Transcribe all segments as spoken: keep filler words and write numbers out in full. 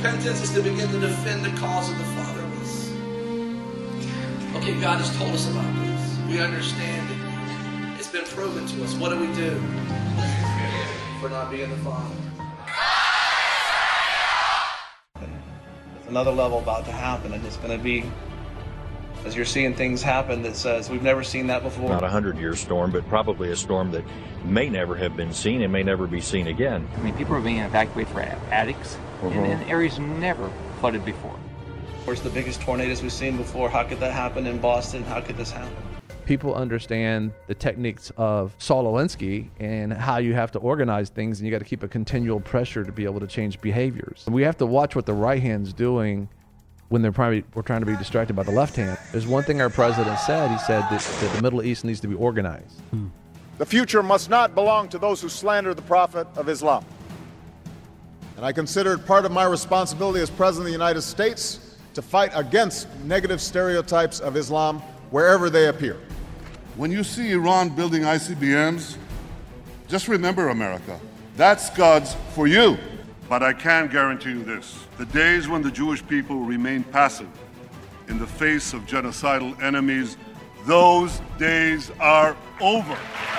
repentance is to begin to defend the cause of the fatherless. Okay, God has told us about this. We understand it. It's been proven to us. What do we do for not being the father? There's another level about to happen, and it's going to be, as you're seeing things happen that says we've never seen that before. Not a hundred-year storm, but probably a storm that may never have been seen and may never be seen again. I mean, people are being evacuated from attics mm-hmm. in, in areas never flooded before. Of course, the biggest tornadoes we've seen before. How could that happen in Boston? How could this happen? People understand the techniques of Saul Alinsky and how you have to organize things, and you got to keep a continual pressure to be able to change behaviors. We have to watch what the right hand's doing when they're probably we're trying to be distracted by the left hand. There's one thing our president said. He said that, that the Middle East needs to be organized. The future must not belong to those who slander the Prophet of Islam. And I consider it part of my responsibility as President of the United States to fight against negative stereotypes of Islam wherever they appear. When you see Iran building I C B Ms, just remember, America, that's God's for you. But I can guarantee you this. The days when the Jewish people remain passive in the face of genocidal enemies, those days are over.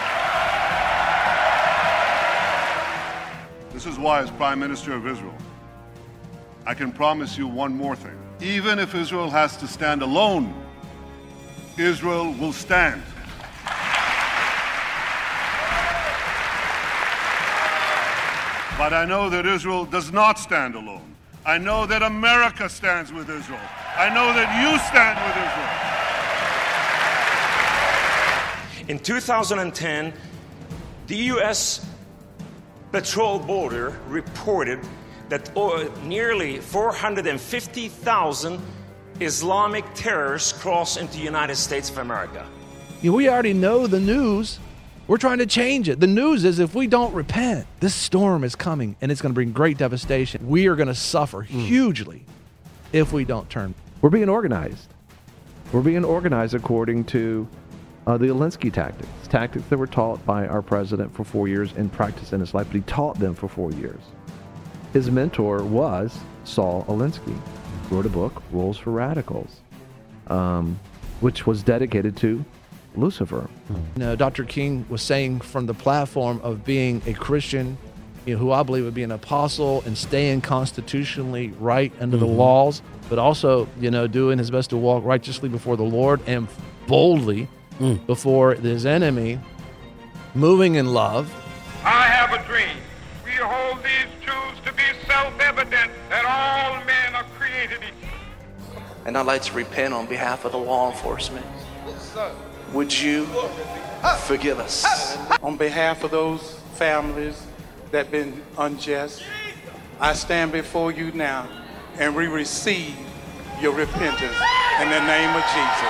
This is why, as Prime Minister of Israel, I can promise you one more thing. Even if Israel has to stand alone, Israel will stand. But I know that Israel does not stand alone. I know that America stands with Israel. I know that you stand with Israel. In two thousand ten, the U S Patrol Border reported that nearly four hundred fifty thousand Islamic terrorists crossed into the United States of America. You know, we already know the news. We're trying to change it. The news is if we don't repent, this storm is coming and it's going to bring great devastation. We are going to suffer mm. hugely if we don't turn. We're being organized. We're being organized according to uh, the Alinsky tactics, tactics that were taught by our president for four years and practiced in his life, but he taught them for four years. His mentor was Saul Alinsky. He wrote a book, Rules for Radicals, um, which was dedicated to Lucifer. You know, Doctor King was saying from the platform of being a Christian, you know, who I believe would be an apostle and staying constitutionally right under mm-hmm. the laws, but also, you know, doing his best to walk righteously before the Lord and boldly mm. before his enemy, moving in love. I have a dream. We hold these truths to be self-evident that all men are created equal. And I'd like to repent on behalf of the law enforcement. Would you forgive us? On behalf of those families that have been unjust, I stand before you now and we receive your repentance in the name of Jesus.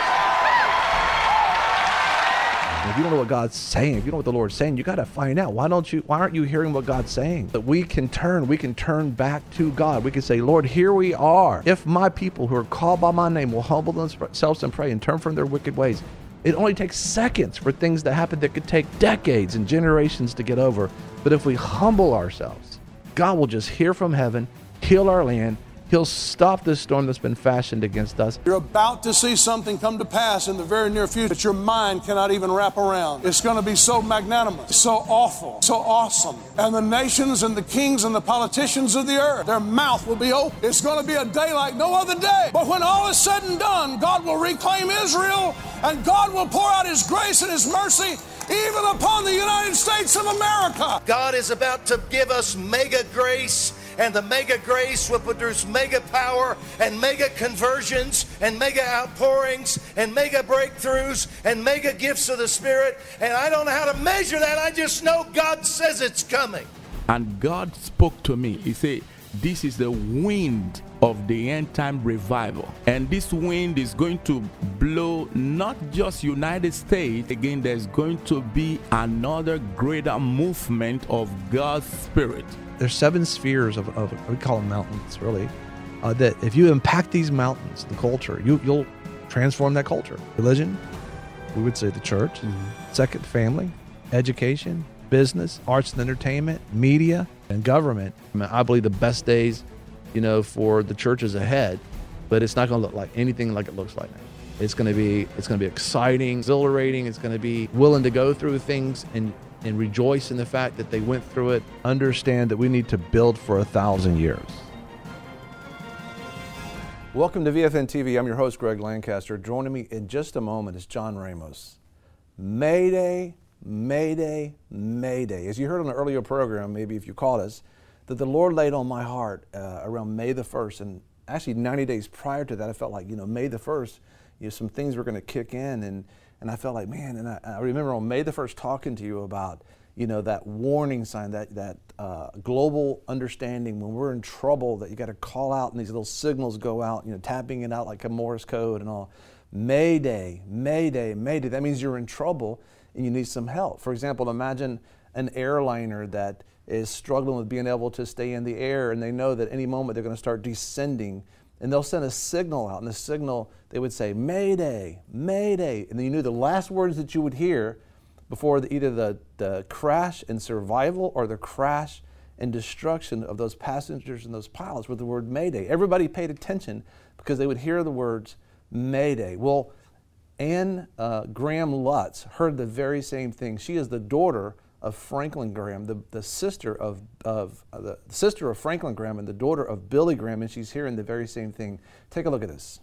If you don't know what God's saying, if you don't know what the Lord's saying, you got to find out. Why don't you? Why aren't you hearing what God's saying? That we can turn, we can turn back to God. We can say, Lord, here we are. If my people who are called by my name will humble themselves and pray and turn from their wicked ways. It only takes seconds for things to happen that could take decades and generations to get over. But if we humble ourselves, God will just hear from heaven, heal our land. He'll stop this storm that's been fashioned against us. You're about to see something come to pass in the very near future that your mind cannot even wrap around. It's going to be so magnanimous, so awful, so awesome. And the nations and the kings and the politicians of the earth, their mouth will be open. It's going to be a day like no other day. But when all is said and done, God will reclaim Israel, and God will pour out His grace and His mercy even upon the United States of America. God is about to give us mega grace, and the mega grace will produce mega power and mega conversions and mega outpourings and mega breakthroughs and mega gifts of the Spirit. And I don't know how to measure that. I just know God says it's coming. And God spoke to me. He said, this is the wind of the end time revival. And this wind is going to blow not just United States. Again, there's going to be another greater movement of God's Spirit. There's seven spheres of, of we call them mountains, really, uh, that if you impact these mountains, the culture, you, you'll transform that culture. Religion, we would say the church. Mm-hmm. Second, family, education, business, arts and entertainment, media, and government. I mean, I believe the best days you know, for the churches ahead, but it's not going to look like anything like it looks like now. It's going to be, it's going to be exciting, exhilarating. It's going to be willing to go through things and, and rejoice in the fact that they went through it. Understand that we need to build for a thousand years. Welcome to V F N T V. I'm your host, Greg Lancaster. Joining me in just a moment is John Ramos. Mayday, Mayday, Mayday. As you heard on an earlier program, maybe if you caught us, that the Lord laid on my heart uh, around May the first, and actually ninety days prior to that, I felt like, you know, May the first, you know, some things were going to kick in, and and I felt like, man, and I, I remember on May the first talking to you about, you know, that warning sign, that that uh, global understanding when we're in trouble, that you got to call out and these little signals go out, you know, tapping it out like a Morse code and all. Mayday, Mayday, Mayday. That means you're in trouble and you need some help. For example, imagine an airliner that is struggling with being able to stay in the air, and they know that any moment they're going to start descending, and they'll send a signal out, and the signal, they would say, Mayday, Mayday, and then you knew the last words that you would hear before the, either the, the crash and survival or the crash and destruction of those passengers and those pilots were the word Mayday. Everybody paid attention because they would hear the words Mayday. Well, Anne uh, Graham Lutz heard the very same thing. She is the daughter of Franklin Graham, the, the sister of, of uh, the sister of Franklin Graham and the daughter of Billy Graham, and she's hearing the very same thing. Take a look at this.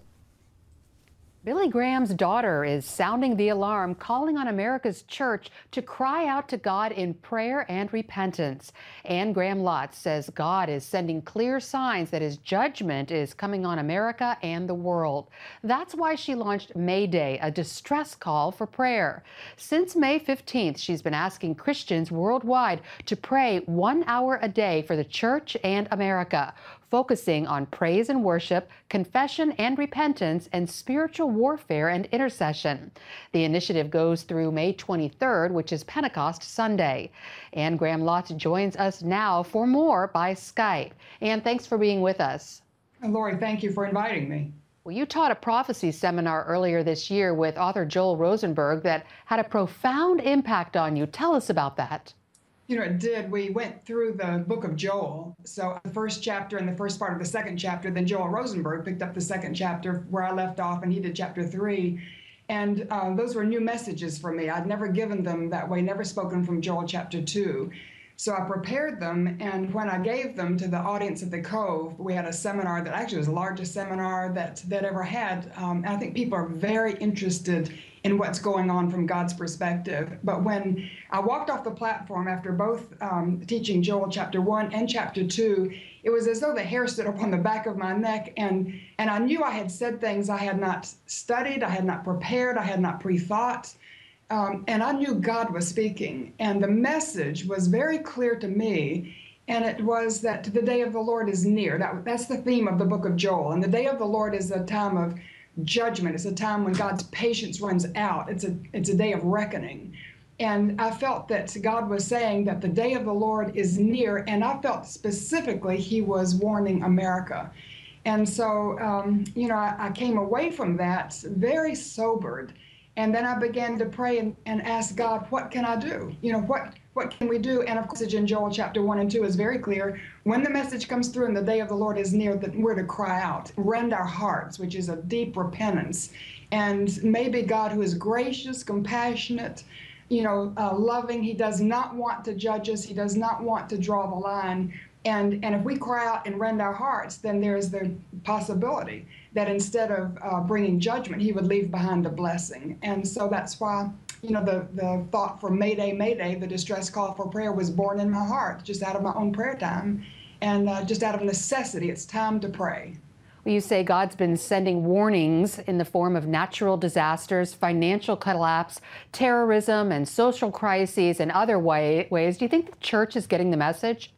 Billy Graham's daughter is sounding the alarm, calling on America's church to cry out to God in prayer and repentance. Anne Graham Lutz says God is sending clear signs that his judgment is coming on America and the world. That's why she launched Mayday, a distress call for prayer. Since May fifteenth, she's been asking Christians worldwide to pray one hour a day for the church and America, focusing on praise and worship, confession and repentance, and spiritual warfare and intercession. The initiative goes through May twenty-third, which is Pentecost Sunday. Anne Graham Lutz joins us now for more by Skype. Anne, thanks for being with us. Lori, thank you for inviting me. Well, you taught a prophecy seminar earlier this year with author Joel Rosenberg that had a profound impact on you. Tell us about that. You know, it did. We went through the book of Joel. So the first chapter and the first part of the second chapter, then Joel Rosenberg picked up the second chapter where I left off, and he did chapter three. And uh, those were new messages for me. I'd never given them that way, never spoken from Joel chapter two. So I prepared them, and when I gave them to the audience at the Cove, we had a seminar that actually was the largest seminar that that ever had. Um, and I think people are very interested in what's going on from God's perspective. But when I walked off the platform after both um, teaching Joel chapter one and chapter two, it was as though the hair stood up on the back of my neck, and, and I knew I had said things I had not studied, I had not prepared, I had not pre-thought. Um, and I knew God was speaking, and the message was very clear to me, and it was that the day of the Lord is near. That, that's the theme of the book of Joel, and the day of the Lord is a time of judgment. It's a time when God's patience runs out. It's a, it's a day of reckoning. And I felt that God was saying that the day of the Lord is near, and I felt specifically he was warning America. And so, um, you know, I, I came away from that very sobered. And then I began to pray and, and ask God, what can I do? You know, what what can we do? And of course, in Joel chapter one and two is very clear. When the message comes through and the day of the Lord is near, that we're to cry out, rend our hearts, which is a deep repentance. And maybe God, who is gracious, compassionate, you know, uh, loving, he does not want to judge us. He does not want to draw the line. And, and if we cry out and rend our hearts, then there's the possibility that instead of uh, bringing judgment, he would leave behind a blessing. And so that's why, you know, the, the thought for Mayday, Mayday, the distress call for prayer was born in my heart, just out of my own prayer time and uh, just out of necessity. It's time to pray. Well, you say God's been sending warnings in the form of natural disasters, financial collapse, terrorism, and social crises and other way, ways. Do you think the church is getting the message?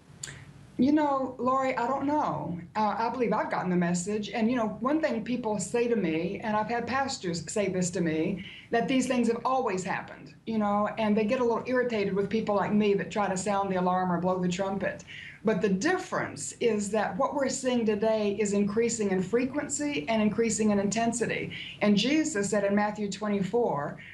You know, Lori, I don't know. Uh, I believe I've gotten the message. And, you know, one thing people say to me, and I've had pastors say this to me, that these things have always happened, you know, and they get a little irritated with people like me that try to sound the alarm or blow the trumpet. But the difference is that what we're seeing today is increasing in frequency and increasing in intensity. And Jesus said in Matthew twenty-four,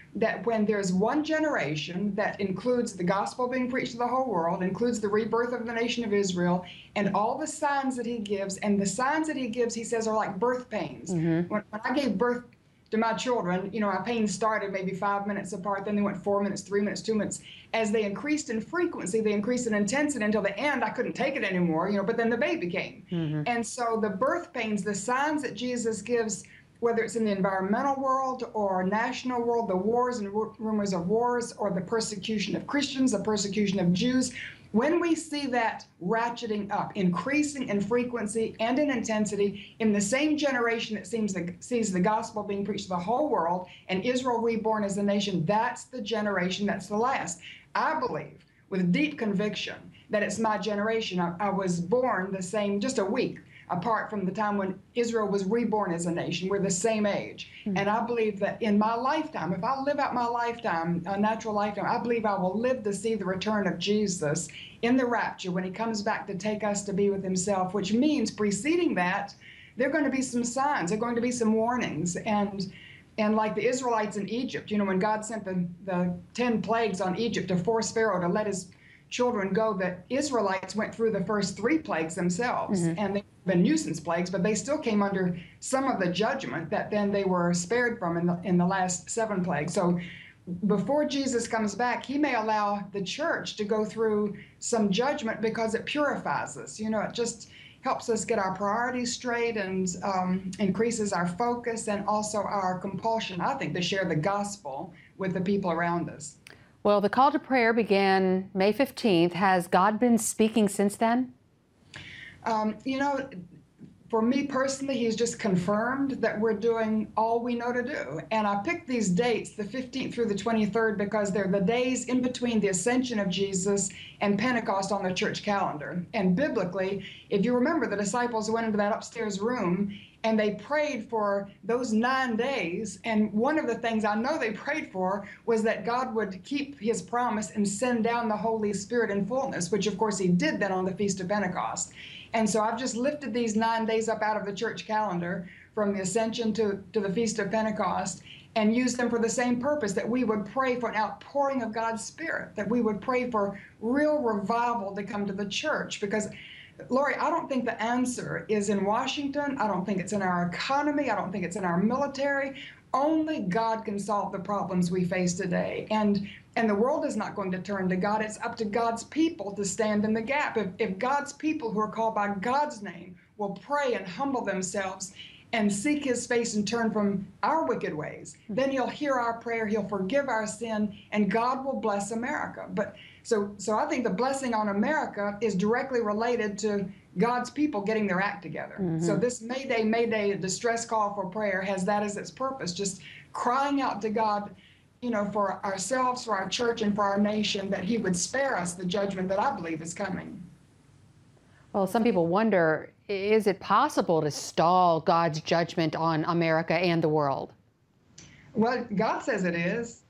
that when there's one generation that includes the gospel being preached to the whole world, includes the rebirth of the nation of Israel, and all the signs that he gives, and the signs that he gives, he says, are like birth pains. Mm-hmm. When, when I gave birth to my children, you know, our pains started maybe five minutes apart, then they went four minutes, three minutes, two minutes. As they increased in frequency, they increased in intensity until the end, I couldn't take it anymore, you know, but then the baby came. Mm-hmm. And so the birth pains, the signs that Jesus gives, whether it's in the environmental world or national world, the wars and rumors of wars, or the persecution of Christians, the persecution of Jews, when we see that ratcheting up, increasing in frequency and in intensity in the same generation that seems the, sees the gospel being preached to the whole world and Israel reborn as a nation, that's the generation that's the last. I believe with deep conviction that it's my generation. I, I was born the same, just a week apart from the time when Israel was reborn as a nation. We're the same age. Mm-hmm. And I believe that in my lifetime, if I live out my lifetime, a natural lifetime, I believe I will live to see the return of Jesus in the rapture when he comes back to take us to be with himself, which means preceding that, there are going to be some signs, there are going to be some warnings. And and like the Israelites in Egypt, you know, when God sent the, the ten plagues on Egypt to force Pharaoh to let his children go, the Israelites went through the first three plagues themselves, mm-hmm. and they've been nuisance plagues, but they still came under some of the judgment that then they were spared from in the, in the last seven plagues. So before Jesus comes back, he may allow the church to go through some judgment because it purifies us. You know, it just helps us get our priorities straight and um, increases our focus and also our compulsion, I think, to share the gospel with the people around us. Well, the call to prayer began May fifteenth. Has God been speaking since then? Um, you know, for me personally, he's just confirmed that we're doing all we know to do. And I picked these dates, the fifteenth through the twenty-third, because they're the days in between the ascension of Jesus and Pentecost on the church calendar. And biblically, if you remember, the disciples went into that upstairs room and they prayed for those nine days. And one of the things I know they prayed for was that God would keep his promise and send down the Holy Spirit in fullness, which of course he did then on the Feast of Pentecost. And so I've just lifted these nine days up out of the church calendar from the Ascension to, to the Feast of Pentecost and used them for the same purpose, that we would pray for an outpouring of God's Spirit, that we would pray for real revival to come to the church. Because, Lori, I don't think the answer is in Washington. I don't think it's in our economy. I don't think it's in our military. Only God can solve the problems we face today. And and the world is not going to turn to God. It's up to God's people to stand in the gap. If, if God's people who are called by God's name will pray and humble themselves and seek his face and turn from our wicked ways, then he'll hear our prayer, he'll forgive our sin, and God will bless America. But so so I think the blessing on America is directly related to God's people getting their act together. Mm-hmm. So this Mayday, Mayday distress call for prayer has that as its purpose, just crying out to God, you know, for ourselves, for our church, and for our nation, that he would spare us the judgment that I believe is coming. Well, some people wonder, is it possible to stall God's judgment on America and the world? Well, God says it is.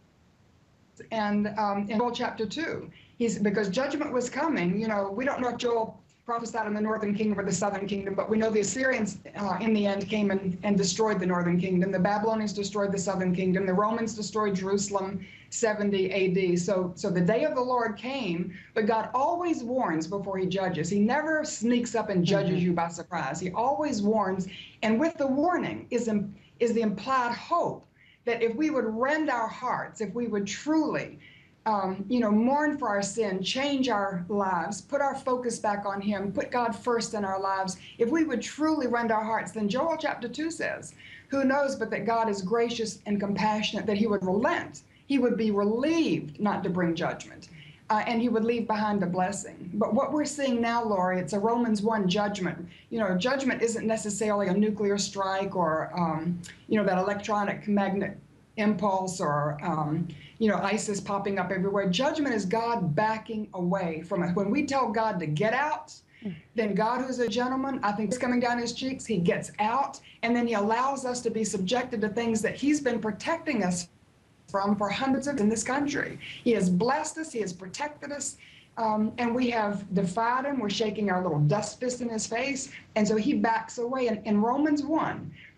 And um, in Joel chapter two, he's, because judgment was coming, you know, we don't know if Joel prophesied in the northern kingdom or the southern kingdom, but we know the Assyrians uh, in the end came and, and destroyed the northern kingdom. The Babylonians destroyed the southern kingdom. The Romans destroyed Jerusalem seventy A D. So, so the day of the Lord came, but God always warns before he judges. He never sneaks up and judges mm-hmm. you by surprise. He always warns. And with the warning is, is the implied hope that if we would rend our hearts, if we would truly Um, you know, mourn for our sin, change our lives, put our focus back on him, put God first in our lives. If we would truly rend our hearts, then Joel chapter two says, who knows but that God is gracious and compassionate, that he would relent. He would be relieved not to bring judgment, uh, and he would leave behind a blessing. But what we're seeing now, Lori, it's a Romans one judgment. You know, judgment isn't necessarily a nuclear strike or, um, you know, that electronic magnet impulse or, um, you know, ISIS popping up everywhere. Judgment is God backing away from it. When we tell God to get out, then God, who's a gentleman, I think it's coming down his cheeks, he gets out, and then he allows us to be subjected to things that he's been protecting us from for hundreds of years in this country. He has blessed us, he has protected us, um, and we have defied him. We're shaking our little dust fist in his face, and so he backs away. And in Romans one,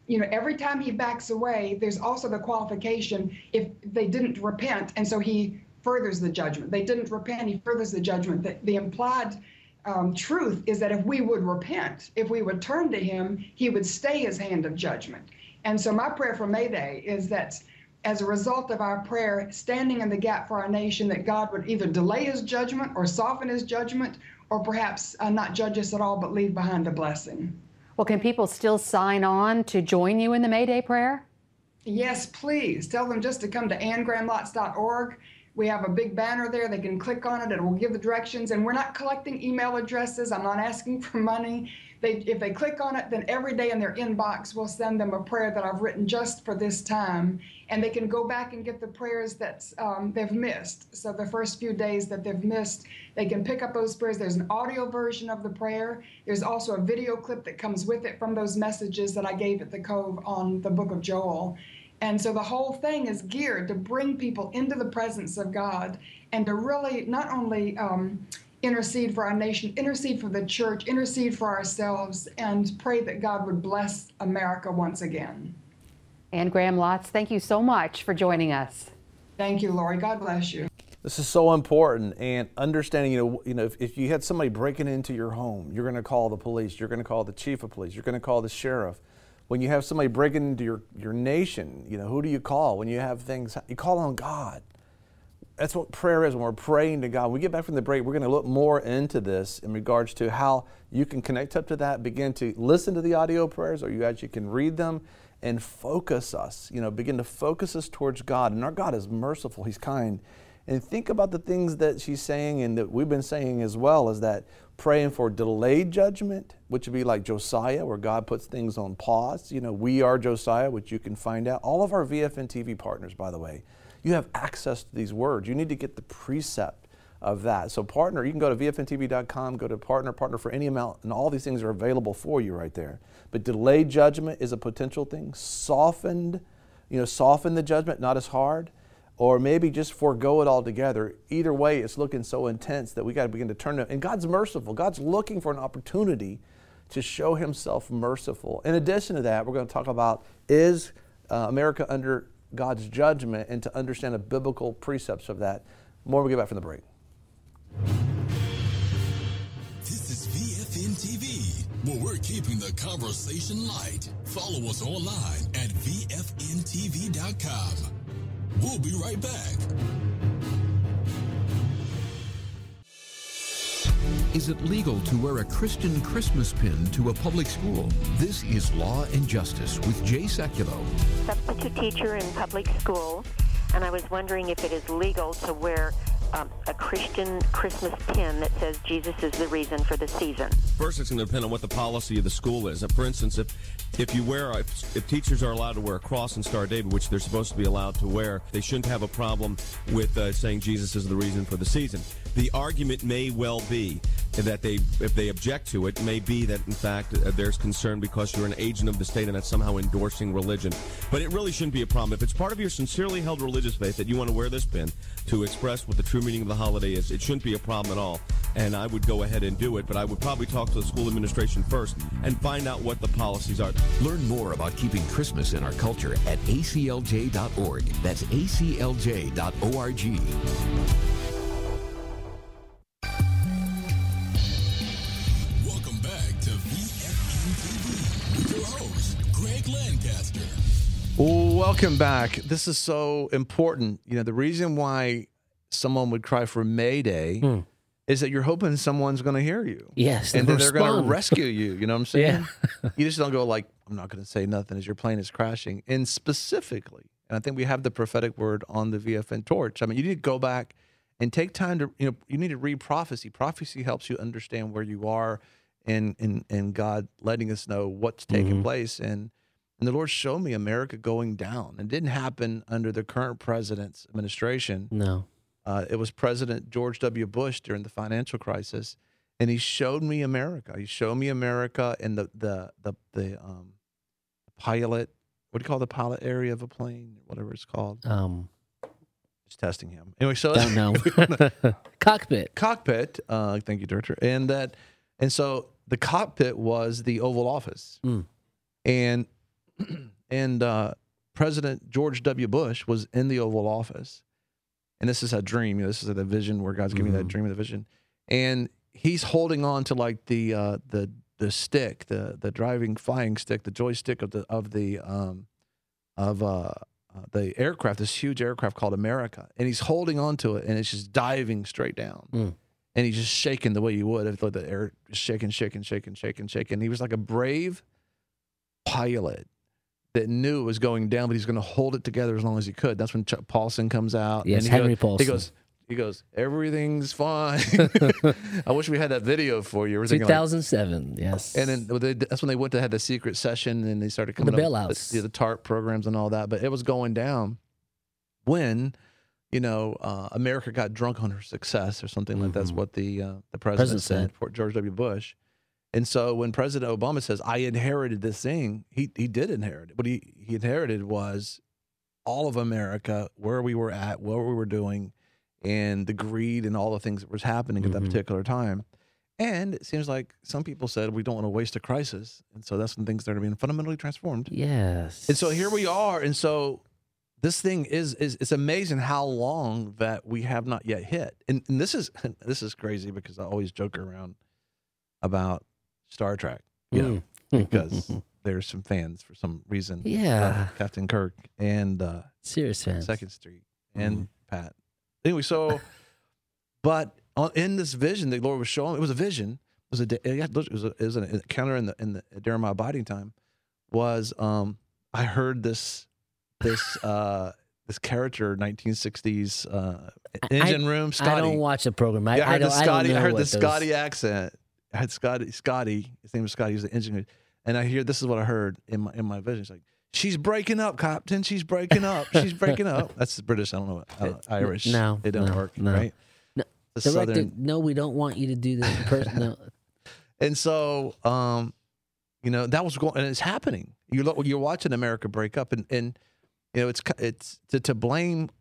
you know, every time he backs away, there's also the qualification if they didn't repent, and so he furthers the judgment. They didn't repent, he furthers the judgment. The, the implied um, truth is that if we would repent, if we would turn to him, he would stay his hand of judgment. And so my prayer for May Day is that as a result of our prayer, standing in the gap for our nation, that God would either delay his judgment or soften his judgment, or perhaps uh, not judge us at all, but leave behind a blessing. Well, can people still sign on to join you in the May Day prayer? Yes, please. Tell them just to come to ann graham lotz dot org. We have a big banner there. They can click on it. It will give the directions. And we're not collecting email addresses. I'm not asking for money. They, if they click on it, then every day in their inbox, we'll send them a prayer that I've written just for this time. And they can go back and get the prayers that um, they've missed. So the first few days that they've missed, they can pick up those prayers. There's an audio version of the prayer. There's also a video clip that comes with it from those messages that I gave at the Cove on the book of Joel. And so the whole thing is geared to bring people into the presence of God and to really not only um, intercede for our nation, intercede for the church, intercede for ourselves, and pray that God would bless America once again. Ann Graham Lotz, thank you so much for joining us. Thank you, Lori. God bless you. This is so important, and understanding, you know, you know, if, if you had somebody breaking into your home, you're going to call the police, you're going to call the chief of police, you're going to call the sheriff. When you have somebody breaking into your, your nation, you know, who do you call? When you have things, you call on God. That's what prayer is. When we're praying to God, when we get back from the break, we're going to look more into this in regards to how you can connect up to that, begin to listen to the audio prayers, or you actually can read them and focus us, you know, begin to focus us towards God. And our God is merciful, he's kind. And think about the things that she's saying and that we've been saying as well, is that praying for delayed judgment, which would be like Josiah, where God puts things on pause. You know, we are Josiah, which you can find out. All of our V F N T V partners, by the way, you have access to these words. You need to get the precept of that. So partner, you can go to V F N T V dot com, go to partner, partner for any amount, and all these things are available for you right there. But delayed judgment is a potential thing. Softened, you know, soften the judgment, not as hard. Or maybe just forego it altogether. Either way, it's looking so intense that we got to begin to turn it. And God's merciful. God's looking for an opportunity to show himself merciful. In addition to that, we're going to talk about, is uh, America under God's judgment, and to understand the biblical precepts of that. More when we get back from the break. This is V F N T V, where we're keeping the conversation light. Follow us online at V F N T V dot com. We'll be right back. Is it legal to wear a Christian Christmas pin to a public school? This is Law and Justice with Jay Sekulow. Substitute teacher in public school, and I was wondering if it is legal to wear um, a Christian Christmas pin that says Jesus is the reason for the season. First, it's going to depend on what the policy of the school is. For instance, if if you wear, if, if teachers are allowed to wear a cross and Star of David, which they're supposed to be allowed to wear, they shouldn't have a problem with uh, saying Jesus is the reason for the season. The argument may well be that they, if they object to it, may be that, in fact, uh, there's concern because you're an agent of the state and that's somehow endorsing religion. But it really shouldn't be a problem. If it's part of your sincerely held religious faith that you want to wear this pin to express what the true meaning of the holiday is, it shouldn't be a problem at all. And I would go ahead and do it, but I would probably talk to the school administration first and find out what the policies are. Learn more about keeping Christmas in our culture at A C L J dot org. That's A C L J dot org. Welcome back. This is so important. You know, the reason why someone would cry for May Day hmm. is that you're hoping someone's going to hear you. Yes, and then they're going respond. to rescue you. You know what I'm saying? Yeah. You just don't go like, I'm not going to say nothing as your plane is crashing. And specifically, and I think we have the prophetic word on the V F N torch. I mean, you need to go back and take time to, you know, you need to read prophecy. Prophecy helps you understand where you are and and, and God letting us know what's taking mm-hmm. place. And And the Lord showed me America going down. It didn't happen under the current president's administration. No. Uh, it was President George W. Bush during the financial crisis. And he showed me America. He showed me America and the the the, the um, pilot, what do you call the pilot area of a plane? Whatever it's called. Um, Just testing him. Anyway, so don't know. Cockpit. Cockpit. Uh, thank you, Director. And that, and so the cockpit was the Oval Office. Mm. And and uh, President George W. Bush was in the Oval Office. And this is a dream. You know, this is a vision where God's giving Mm-hmm. you that dream of the vision. And he's holding on to like the uh, the the stick, the the driving flying stick, the joystick of the of the um, of uh, uh, the aircraft, this huge aircraft called America. And he's holding on to it, and it's just diving straight down. Mm. And he's just shaking the way you would if the air is shaking, shaking, shaking, shaking, shaking. He was like a brave pilot that knew it was going down, but he's going to hold it together as long as he could. That's when Chuck Paulson comes out. Yes, and he Henry goes, Paulson. He goes, he goes, everything's fine. I wish we had that video for you. We're thinking two thousand seven, like, yes. And then they, that's when they went to have the secret session and they started coming The up with bailouts. the, the TARP programs and all that. But it was going down when, you know, uh, America got drunk on her success or something like that's what the uh, the president, President said. said, for George W. Bush. And so when President Obama says, I inherited this thing, he he did inherit it. What he, he inherited was all of America, where we were at, what we were doing, and the greed and all the things that was happening at that particular time. And it seems like some people said we don't want to waste a crisis. And so that's when things started being fundamentally transformed. Yes. And so here we are. And so this thing is, is it's amazing how long that we have not yet hit. And, and this is this is crazy because I always joke around about Star Trek, you know, Mm. because there's some fans for some reason. Yeah. Uh, Captain Kirk and uh, Serious fans. Second Street and Mm. Pat. Anyway, so, but on, in this vision, the Lord was showing, it was a vision. It was a, it was, a, it was an encounter in the, in the, during my abiding time was, um, I heard this, this, uh, this character, nineteen sixties, uh, engine I, room, Scotty. I don't watch the program. I, Yeah, I heard I don't, the Scotty, I, don't know I heard what the those- Scotty accent. I had Scotty, Scotty, his name was Scotty, he was the engineer. And I hear, this is what I heard in my, in my vision. It's like, she's breaking up, Captain. She's breaking up. She's breaking up. That's British. I don't know. I don't, Irish. No, It don't no, work, no. right? No. The Director, Southern- no, we don't want you to do this. Person, no. And so, um, you know, that was going, and it's happening. You look, you're watching America break up, and and you know, it's it's to, to blame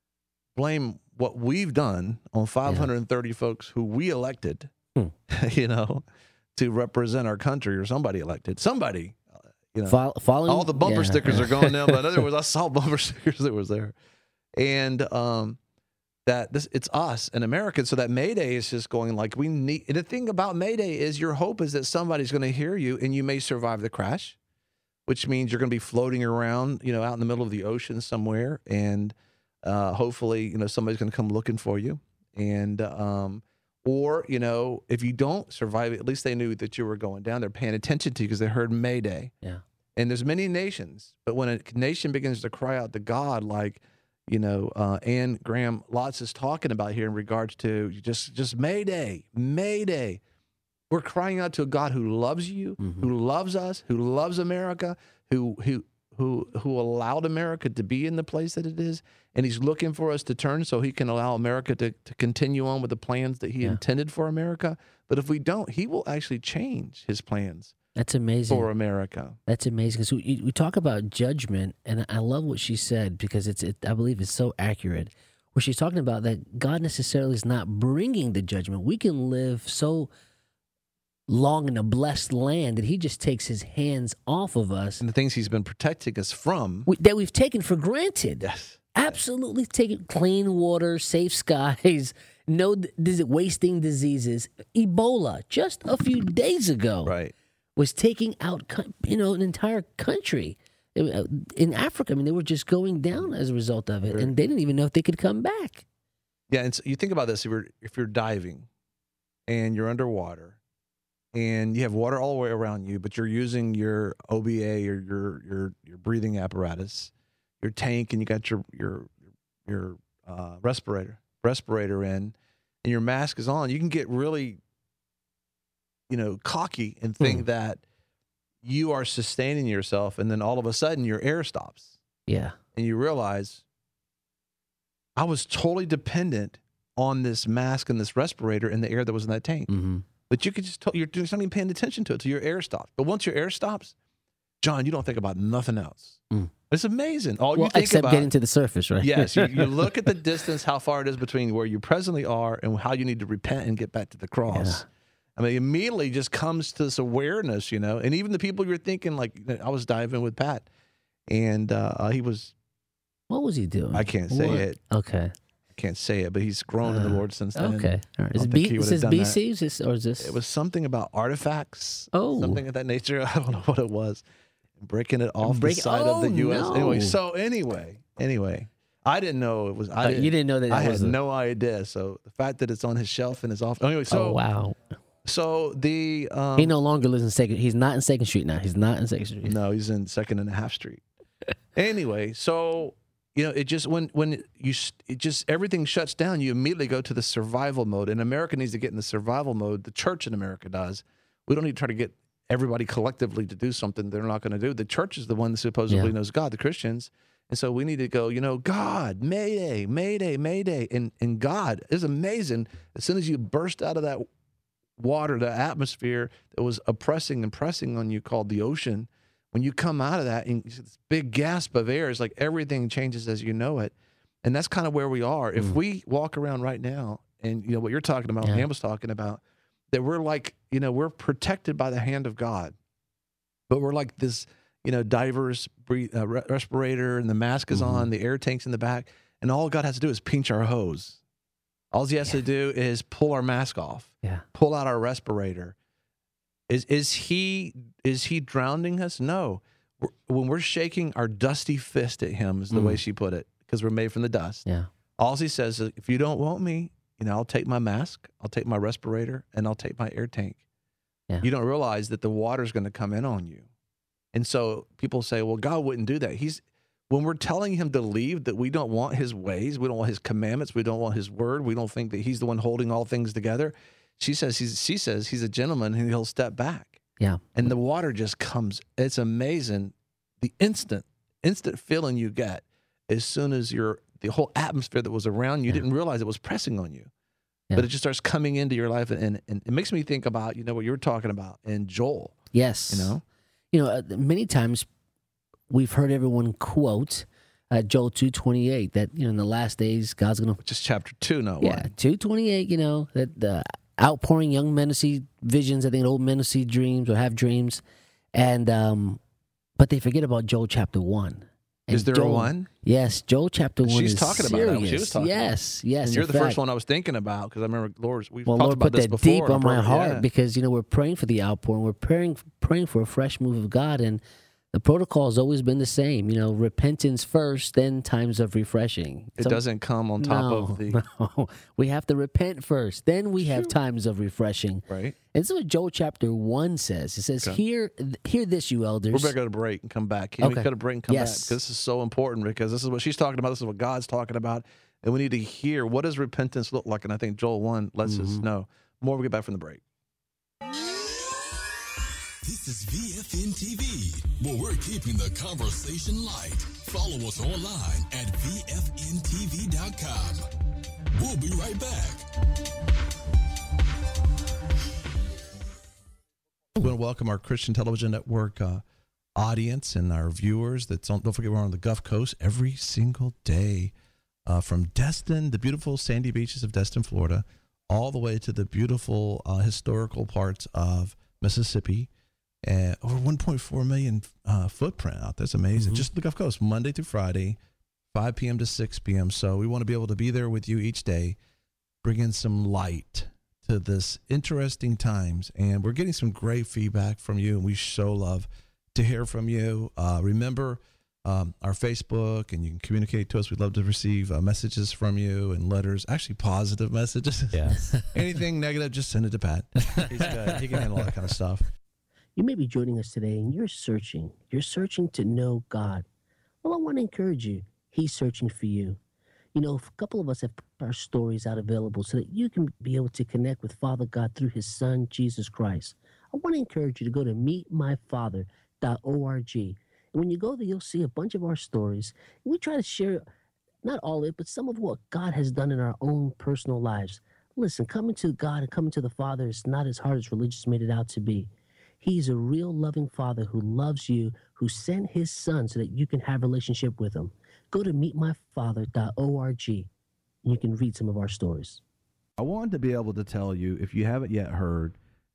blame what we've done on five hundred thirty folks who we elected, you know, to represent our country, or somebody elected somebody. uh, You know, Fol- following- all the bumper yeah. stickers are going down. But in other words, I saw bumper stickers that was there, and um, that this it's us in America. So that Mayday is just going like we need. And the thing about Mayday is your hope is that somebody's going to hear you, and you may survive the crash, which means you're going to be floating around, you know, out in the middle of the ocean somewhere, and uh, hopefully, you know, somebody's going to come looking for you, and um, or you know, if you don't survive, at least they knew that you were going down. They're paying attention to you because they heard Mayday. Yeah. And there's many nations, but when a nation begins to cry out to God, like, you know, uh, Ann Graham Lotz is talking about here in regards to just, just Mayday, Mayday. We're crying out to a God who loves you, Mm-hmm. who loves us, who loves America, who who who who allowed America to be in the place that it is, and He's looking for us to turn so He can allow America to, to continue on with the plans that He Yeah. intended for America. But if we don't, He will actually change His plans. That's amazing. For America. That's amazing. So we, we talk about judgment, and I love what she said because it's it, I believe it's so accurate. Where she's talking about that God necessarily is not bringing the judgment. We can live so long in a blessed land that He just takes His hands off of us, And the things He's been protecting us from. we, that we've taken for granted. Yes. Absolutely taken clean water, safe skies, no dis- wasting diseases. Ebola just a few days ago right. was taking out co- you know an entire country. It- in Africa. I mean, they were just going down as a result of it, and they didn't even know if they could come back. Yeah, and so you think about this: if you're if you're diving, and you're underwater, and you have water all the way around you, but you're using your O B A or your your your breathing apparatus, your tank, and you got your your your uh, respirator respirator in, and your mask is on, you can get really, you know, cocky and think Hmm. that you are sustaining yourself, and then all of a sudden your air stops. Yeah. And you realize I was totally dependent on this mask and this respirator and the air that was in that tank. Mm-hmm. But you could just tell, you're just not even paying attention to it till your air stops. But once your air stops, John, you don't think about nothing else. Mm. It's amazing. All Well, you think except about, getting to the surface, right? Yes, you, you look at the distance, how far it is between where you presently are and how you need to repent and get back to the cross. I mean, immediately just comes to this awareness, you know, and even the people you're thinking, like I was diving with Pat, and uh, he was. What was he doing? I can't say What? it. Okay. I can't say it, but he's grown in the Lord since then. Okay. All right. I Is don't it think B- he is would have this done B that. C? Is this, or is this? It was something about artifacts. Oh. Something of that nature. I don't know what it was. Breaking it off Break- the side oh, of the U S. no. Anyway, so anyway, anyway. I didn't know it was. I Uh, didn't, you didn't know that I it had was a- no idea. So the fact that it's on his shelf in his office. Anyway, so oh wow. So the um, he no longer lives in Second. He's not in Second Street now. He's not in Second Street. No, he's in Second and a Half Street. Anyway, so you know, it just when when you it just everything shuts down, you immediately go to the survival mode. And America needs to get in the survival mode. The church in America does. We don't need to try to get everybody collectively to do something they're not going to do. The church is the one that supposedly Yeah. knows God, the Christians. And so we need to go, you know, God, Mayday, Mayday, Mayday. And, and God is amazing. As soon as you burst out of that water, the atmosphere that was oppressing and pressing on you called the ocean, when you come out of that, and you see this big gasp of air, it's like everything changes as you know it. And that's kind of where we are. If we walk around right now, and you know what you're talking about, Yeah. Pam was talking about, that we're like, you know, we're protected by the hand of God, but we're like this, you know, diver's breathe, uh, re- respirator, and the mask is on, the air tank's in the back, and all God has to do is pinch our hose. All he has to do is pull our mask off, Yeah. pull out our respirator. Is is he is he drowning us? No. We're, when we're shaking our dusty fist at him, is the way she put it, because we're made from the dust. Yeah. All he says is, if you don't want me, you know, I'll take my mask, I'll take my respirator, and I'll take my air tank. Yeah. You don't realize that the water's going to come in on you. And so people say, well, God wouldn't do that. He's when we're telling him to leave, that we don't want his ways, we don't want his commandments, we don't want his word, we don't think that he's the one holding all things together. She says he's she says he's a gentleman and he'll step back. Yeah. And the water just comes. It's amazing. The instant, instant feeling you get as soon as you're the whole atmosphere that was around you, you didn't realize it was pressing on you. Yeah. But it just starts coming into your life, and, and it makes me think about, you know, what you were talking about in Joel. Yes. You know? You know, uh, many times we've heard everyone quote uh, Joel two twenty-eight that, you know, in the last days, God's going to... Which is chapter two, not yeah, one. two twenty-eight, you know, that the outpouring young men to see visions, I think old men to see dreams or have dreams. And, um, but they forget about Joel chapter one. And Is there Joel, a one? Yes, Joel chapter one She's is talking serious. about it. She was talking yes, about it. yes. And you're in the fact. first one I was thinking about, because I remember Lord's. We've Well, talked Lord about put this that before deep in a on my program, heart yeah. because, you know, we're praying for the outpouring. We're praying praying for a fresh move of God, and the protocol has always been the same. You know, repentance first, then times of refreshing. It Some- doesn't come on top no, of the. No, we have to repent first, then we have times of refreshing. Right. And so what Joel chapter one says. It says, Okay. "Hear, hear this, you elders." We're going to go to break and come back. Can we Okay. go to break and come Yes. back? Because this is so important, because this is what she's talking about. This is what God's talking about. And we need to hear, what does repentance look like? And I think Joel one lets us know. More when we get back from the break. This is V F N T V, where we're keeping the conversation light. Follow us online at V F N T V dot com. We'll be right back. We want to welcome our Christian Television Network uh, audience and our viewers. That's on, don't forget, we're on the Gulf Coast every single day, uh, from Destin, the beautiful sandy beaches of Destin, Florida, all the way to the beautiful uh, historical parts of Mississippi. Uh, over one point four million uh, footprint out there. That's amazing. Mhm. Just the Gulf Coast, Monday through Friday, five p.m. to six p.m. So we want to be able to be there with you each day, bringing some light to this interesting times. And we're getting some great feedback from you, and we so love to hear from you. Uh, remember um, our Facebook, and you can communicate to us. We'd love to receive uh, messages from you and letters, actually positive messages. Yeah. Anything negative, just send it to Pat. He's good. He can handle all that kind of stuff. You may be joining us today and you're searching. You're searching to know God. Well, I want to encourage you. He's searching for you. You know, a couple of us have put our stories out available so that you can be able to connect with Father God through his son, Jesus Christ. I want to encourage you to go to meet my father dot org. And when you go there, you'll see a bunch of our stories. We try to share, not all of it, but some of what God has done in our own personal lives. Listen, coming to God and coming to the Father is not as hard as religious made it out to be. He's a real loving Father who loves you, who sent his son so that you can have a relationship with him. Go to meet my father dot org and you can read some of our stories. I wanted to be able to tell you, if you haven't yet heard,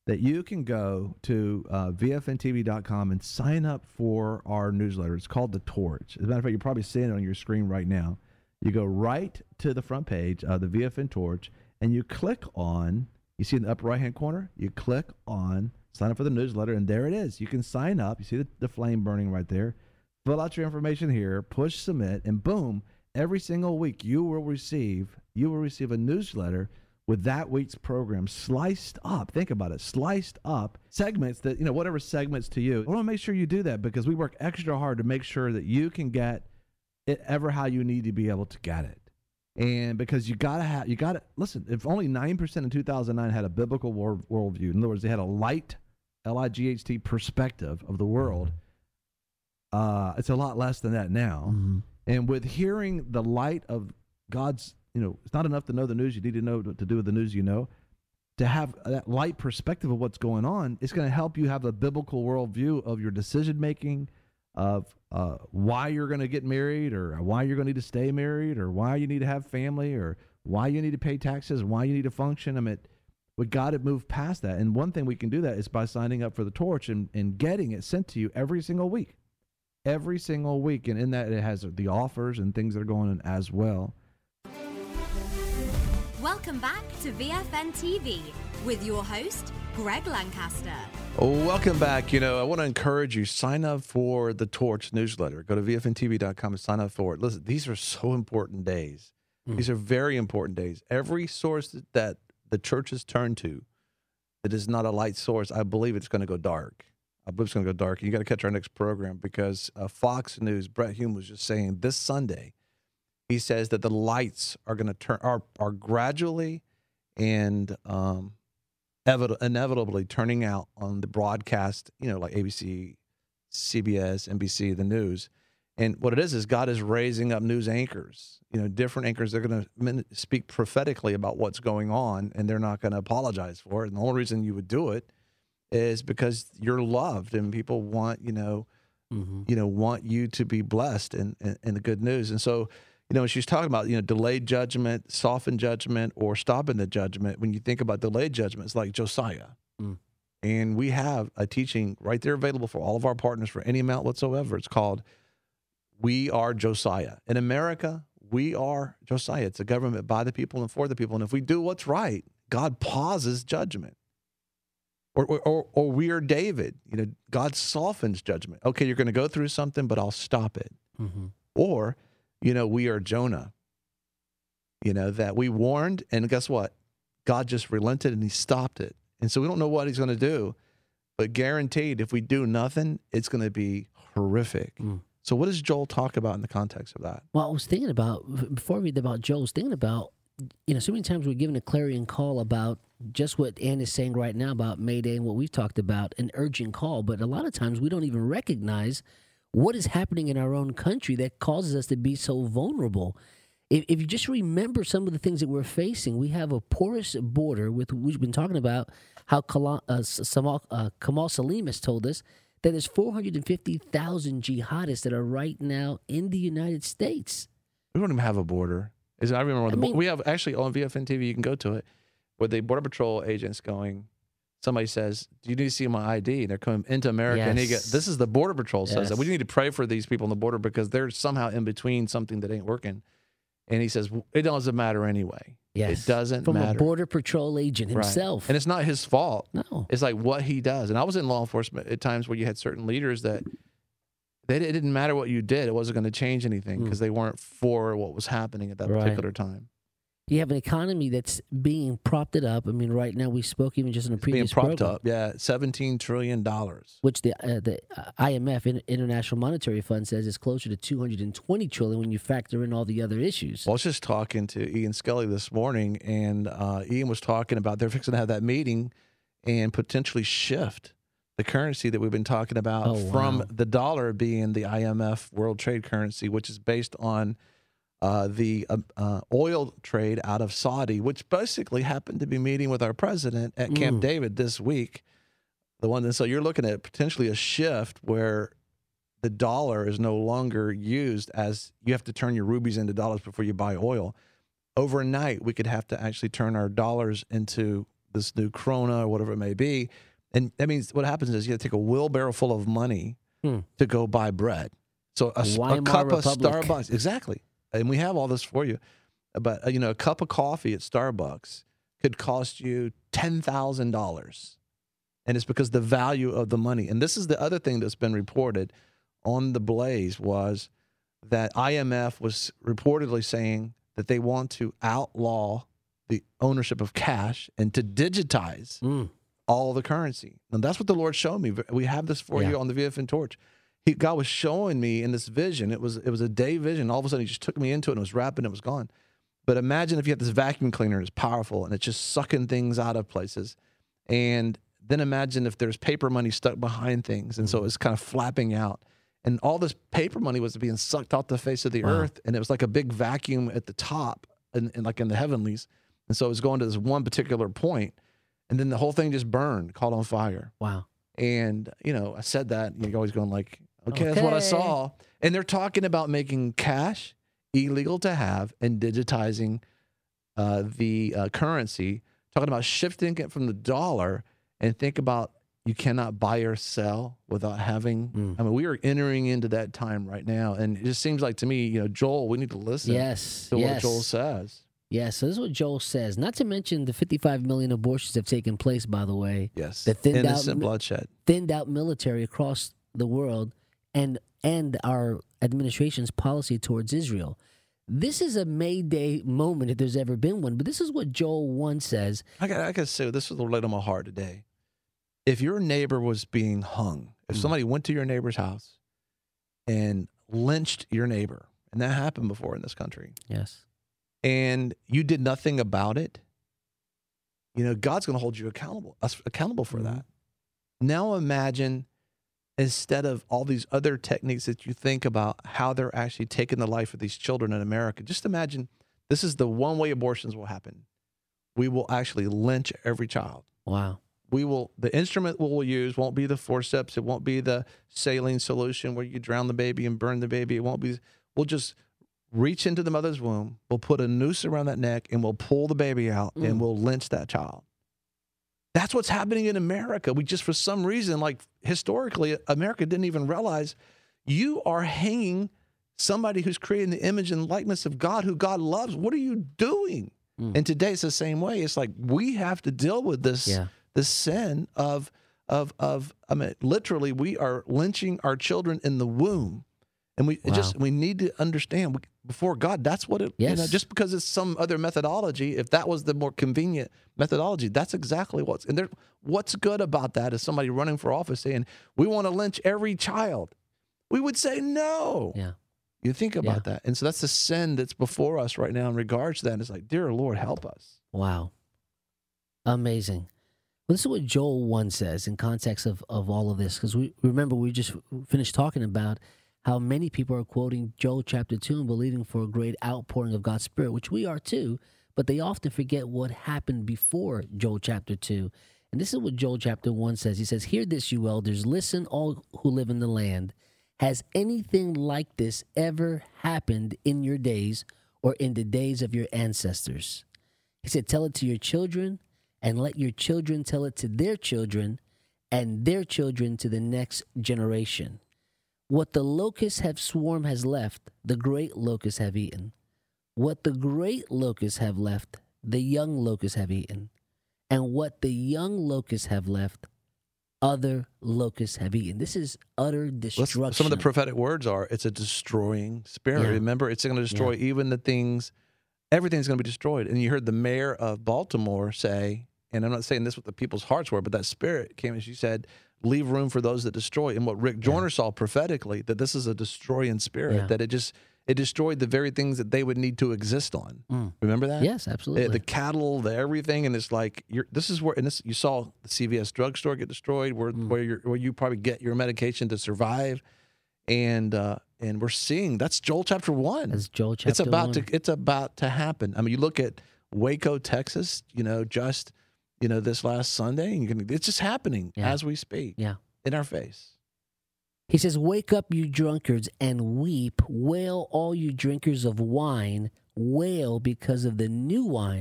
that you can go to uh, V F N T V dot com and sign up for our newsletter. It's called The Torch. As a matter of fact, you're probably seeing it on your screen right now. You go right to the front page of the V F N Torch, and you click on, you see in the upper right-hand corner, you click on sign up for the newsletter, and there it is. You can sign up. You see the, the flame burning right there. Fill out your information here, push submit, and boom, every single week you will receive, you will receive a newsletter with that week's program sliced up. Think about it, sliced up segments that, you know, whatever segments to you. I want to make sure you do that because we work extra hard to make sure that you can get it ever how you need to be able to get it. And because you got to have, you got to, listen, if only nine percent in two thousand nine had a biblical world, worldview, in other words, they had a light, L I G H T perspective of the world, uh, it's a lot less than that now. Mm-hmm. And with hearing the light of God's, you know, it's not enough to know the news. You need to know what to do with the news you know. To have that light perspective of what's going on, it's going to help you have a biblical worldview of your decision-making, of uh, why you're going to get married, or why you're going to need to stay married, or why you need to have family, or why you need to pay taxes, why you need to function. I mean, we got to move past that. And one thing we can do that is by signing up for the Torch and, and getting it sent to you every single week. Every single week. And in that, it has the offers and things that are going on as well. Welcome back to V F N T V with your host, Greg Lancaster. Welcome back. You know, I want to encourage you, sign up for the Torch newsletter. Go to V F N T V dot com and sign up for it. Listen, these are so important days. Mm. These are very important days. Every source that the churches turn to that is not a light source, I believe it's going to go dark. I believe it's going to go dark. You got to catch our next program because uh, Fox News, Brett Hume was just saying this Sunday, he says that the lights are going to turn, are, are gradually and um, evit- inevitably turning out on the broadcast, you know, like A B C, C B S, N B C, the news. And what it is, is God is raising up news anchors, you know, different anchors. They're going to speak prophetically about what's going on, and they're not going to apologize for it. And the only reason you would do it is because you're loved and people want, you know, mm-hmm. you know, want you to be blessed and, and, and the good news. And so, you know, she's talking about, you know, delayed judgment, softened judgment, or stopping the judgment. When you think about delayed judgment, it's like Josiah. Mm. And we have a teaching right there available for all of our partners for any amount whatsoever. It's called We Are Josiah. In America, we are Josiah. It's a government by the people and for the people. And if we do what's right, God pauses judgment. Or, or, or we are David. You know, God softens judgment. Okay, you're going to go through something, but I'll stop it. Mm-hmm. Or, you know, we are Jonah. You know, that we warned, and guess what? God just relented and he stopped it. And so we don't know what he's going to do, but guaranteed, if we do nothing, it's going to be horrific. Mm. So what does Joel talk about in the context of that? Well, I was thinking about, before I read about Joel, I was thinking about, you know, so many times we're given a clarion call about just what Ann is saying right now about Mayday and what we've talked about, an urgent call. But a lot of times we don't even recognize what is happening in our own country that causes us to be so vulnerable. If, if you just remember some of the things that we're facing, we have a porous border with, we've been talking about how Kamal, uh, Samal, uh, Kamal Salim has told us that there's four hundred fifty thousand jihadists that are right now in the United States. We don't even have a border. Is I remember I the, mean, we have actually on V F N T V. You can go to it with the Border Patrol agents going. Somebody says, "Do you need to see my I D?" And they're coming into America, yes. and he get this is the Border Patrol says yes. that we need to pray for these people on the border because they're somehow in between something that ain't working. And he says it doesn't matter anyway. Yes, it doesn't from matter. From a Border Patrol agent himself, right. And it's not his fault. No, it's like what he does. And I was in law enforcement at times where you had certain leaders that. They, it didn't matter what you did. It wasn't going to change anything because mm. they weren't for what was happening at that right. particular time. You have an economy that's being propped up. I mean, right now we spoke even just in a it's previous being propped program, up. Yeah, seventeen trillion dollars, which the uh, the I M F, International Monetary Fund, says is closer to two hundred twenty trillion when you factor in all the other issues. Well, I was just talking to Ian Scully this morning, and uh, Ian was talking about they're fixing to have that meeting and potentially shift the currency that we've been talking about oh, from wow. the dollar being the I M F World Trade Currency, which is based on uh, the uh, uh, oil trade out of Saudi, which basically happened to be meeting with our president at mm. Camp David this week. The one that, so you're looking at potentially a shift where the dollar is no longer used as you have to turn your rubies into dollars before you buy oil. Overnight, we could have to actually turn our dollars into this new Corona or whatever it may be. And that means what happens is you have to take a wheelbarrow full of money Hmm. to go buy bread. So a, a Weimar cup Republic. of Starbucks, exactly. And we have all this for you. But, uh, you know, a cup of coffee at Starbucks could cost you ten thousand dollars. And it's because the value of the money. And this is the other thing that's been reported on the Blaze was that I M F was reportedly saying that they want to outlaw the ownership of cash and to digitize Mm. all the currency. And that's what the Lord showed me. We have this for Yeah. you on the V F N Torch. He, God was showing me in this vision. It was it was a day vision. All of a sudden, he just took me into it and was wrapping. It was gone. But imagine if you had this vacuum cleaner and it's powerful and it's just sucking things out of places. And then imagine if there's paper money stuck behind things. And so it's kind of flapping out. And all this paper money was being sucked off the face of the Wow. earth. And it was like a big vacuum at the top and, and like in the heavenlies. And so it was going to this one particular point. And then the whole thing just burned, caught on fire. Wow. And, you know, I said that. And you're always going like, okay, that's what I Okay. saw. And they're talking about making cash illegal to have and digitizing uh, the uh, currency, talking about shifting it from the dollar and think about you cannot buy or sell without having. Mm. I mean, we are entering into that time right now. And it just seems like to me, you know, Joel, we need to listen Yes. to yes. what Joel says. Yeah, so this is what Joel says. Not to mention the fifty-five million abortions have taken place, by the way. Yes. The thinned Innocent out, bloodshed. thinned out military across the world and and our administration's policy towards Israel. This is a May Day moment if there's ever been one. But this is what Joel one says. I got I got to say, this is laid on my heart today. If your neighbor was being hung, if somebody went to your neighbor's house and lynched your neighbor, and that happened before in this country, Yes. and you did nothing about it, you know, God's going to hold you accountable, us accountable for that. Now imagine instead of all these other techniques that you think about how they're actually taking the life of these children in America, just imagine this is the one way abortions will happen. We will actually lynch every child. Wow. We will, the instrument we'll use won't be the forceps. It won't be the saline solution where you drown the baby and burn the baby. It won't be, we'll just reach into the mother's womb. We'll put a noose around that neck and we'll pull the baby out Mm. and we'll lynch that child. That's what's happening in America. We just, for some reason, like historically, America didn't even realize you are hanging somebody who's creating the image and likeness of God, who God loves. What are you doing? Mm. And today it's the same way. It's like we have to deal with this, Yeah. this sin of, of, of, I mean, literally, we are lynching our children in the womb. And we it Wow. just, we need to understand we, before God, that's what it, you know, Yes. just because it's some other methodology, if that was the more convenient methodology, that's exactly what's, and there, what's good about that is somebody running for office saying, we want to lynch every child. We would say no. Yeah. You think about that. And so that's the sin that's before us right now in regards to that. It's like, dear Lord, help us. Wow. Amazing. Well, this is what Joel one says in context of, of all of this, because we remember we just finished talking about how many people are quoting Joel chapter two and believing for a great outpouring of God's Spirit, which we are too, but they often forget what happened before Joel chapter two. And this is what Joel chapter one says. He says, "Hear this, you elders. Listen, all who live in the land. Has anything like this ever happened in your days or in the days of your ancestors?" He said, "Tell it to your children, and let your children tell it to their children, and their children to the next generation. What the locusts have swarmed has left, the great locusts have eaten. What the great locusts have left, the young locusts have eaten. And what the young locusts have left, other locusts have eaten." This is utter destruction. Let's- some of the prophetic words are, it's a destroying spirit. Yeah. Remember, it's going to destroy Yeah. even the things, everything's going to be destroyed. And you heard the mayor of Baltimore say, and I'm not saying this what the people's hearts were, but that spirit came and she said, leave room for those that destroy. And what Rick Joyner saw prophetically, that this is a destroying spirit, Yeah. that it just, it destroyed the very things that they would need to exist on. Mm. Remember that? Yes, absolutely. Uh, The cattle, the everything, and it's like you're. This is where, and this you saw the C V S drugstore get destroyed, where Mm. where you where you probably get your medication to survive, and uh, and we're seeing that's Joel chapter one. That's Joel chapter It's about one. to it's about to happen. I mean, you look at Waco, Texas. You know, just you know this last Sunday, and you can, it's just happening Yeah. as we speak. Yeah. In our face. He says, "Wake up, you drunkards, and weep. Wail, all you drinkers of wine. Wail because of the new wine,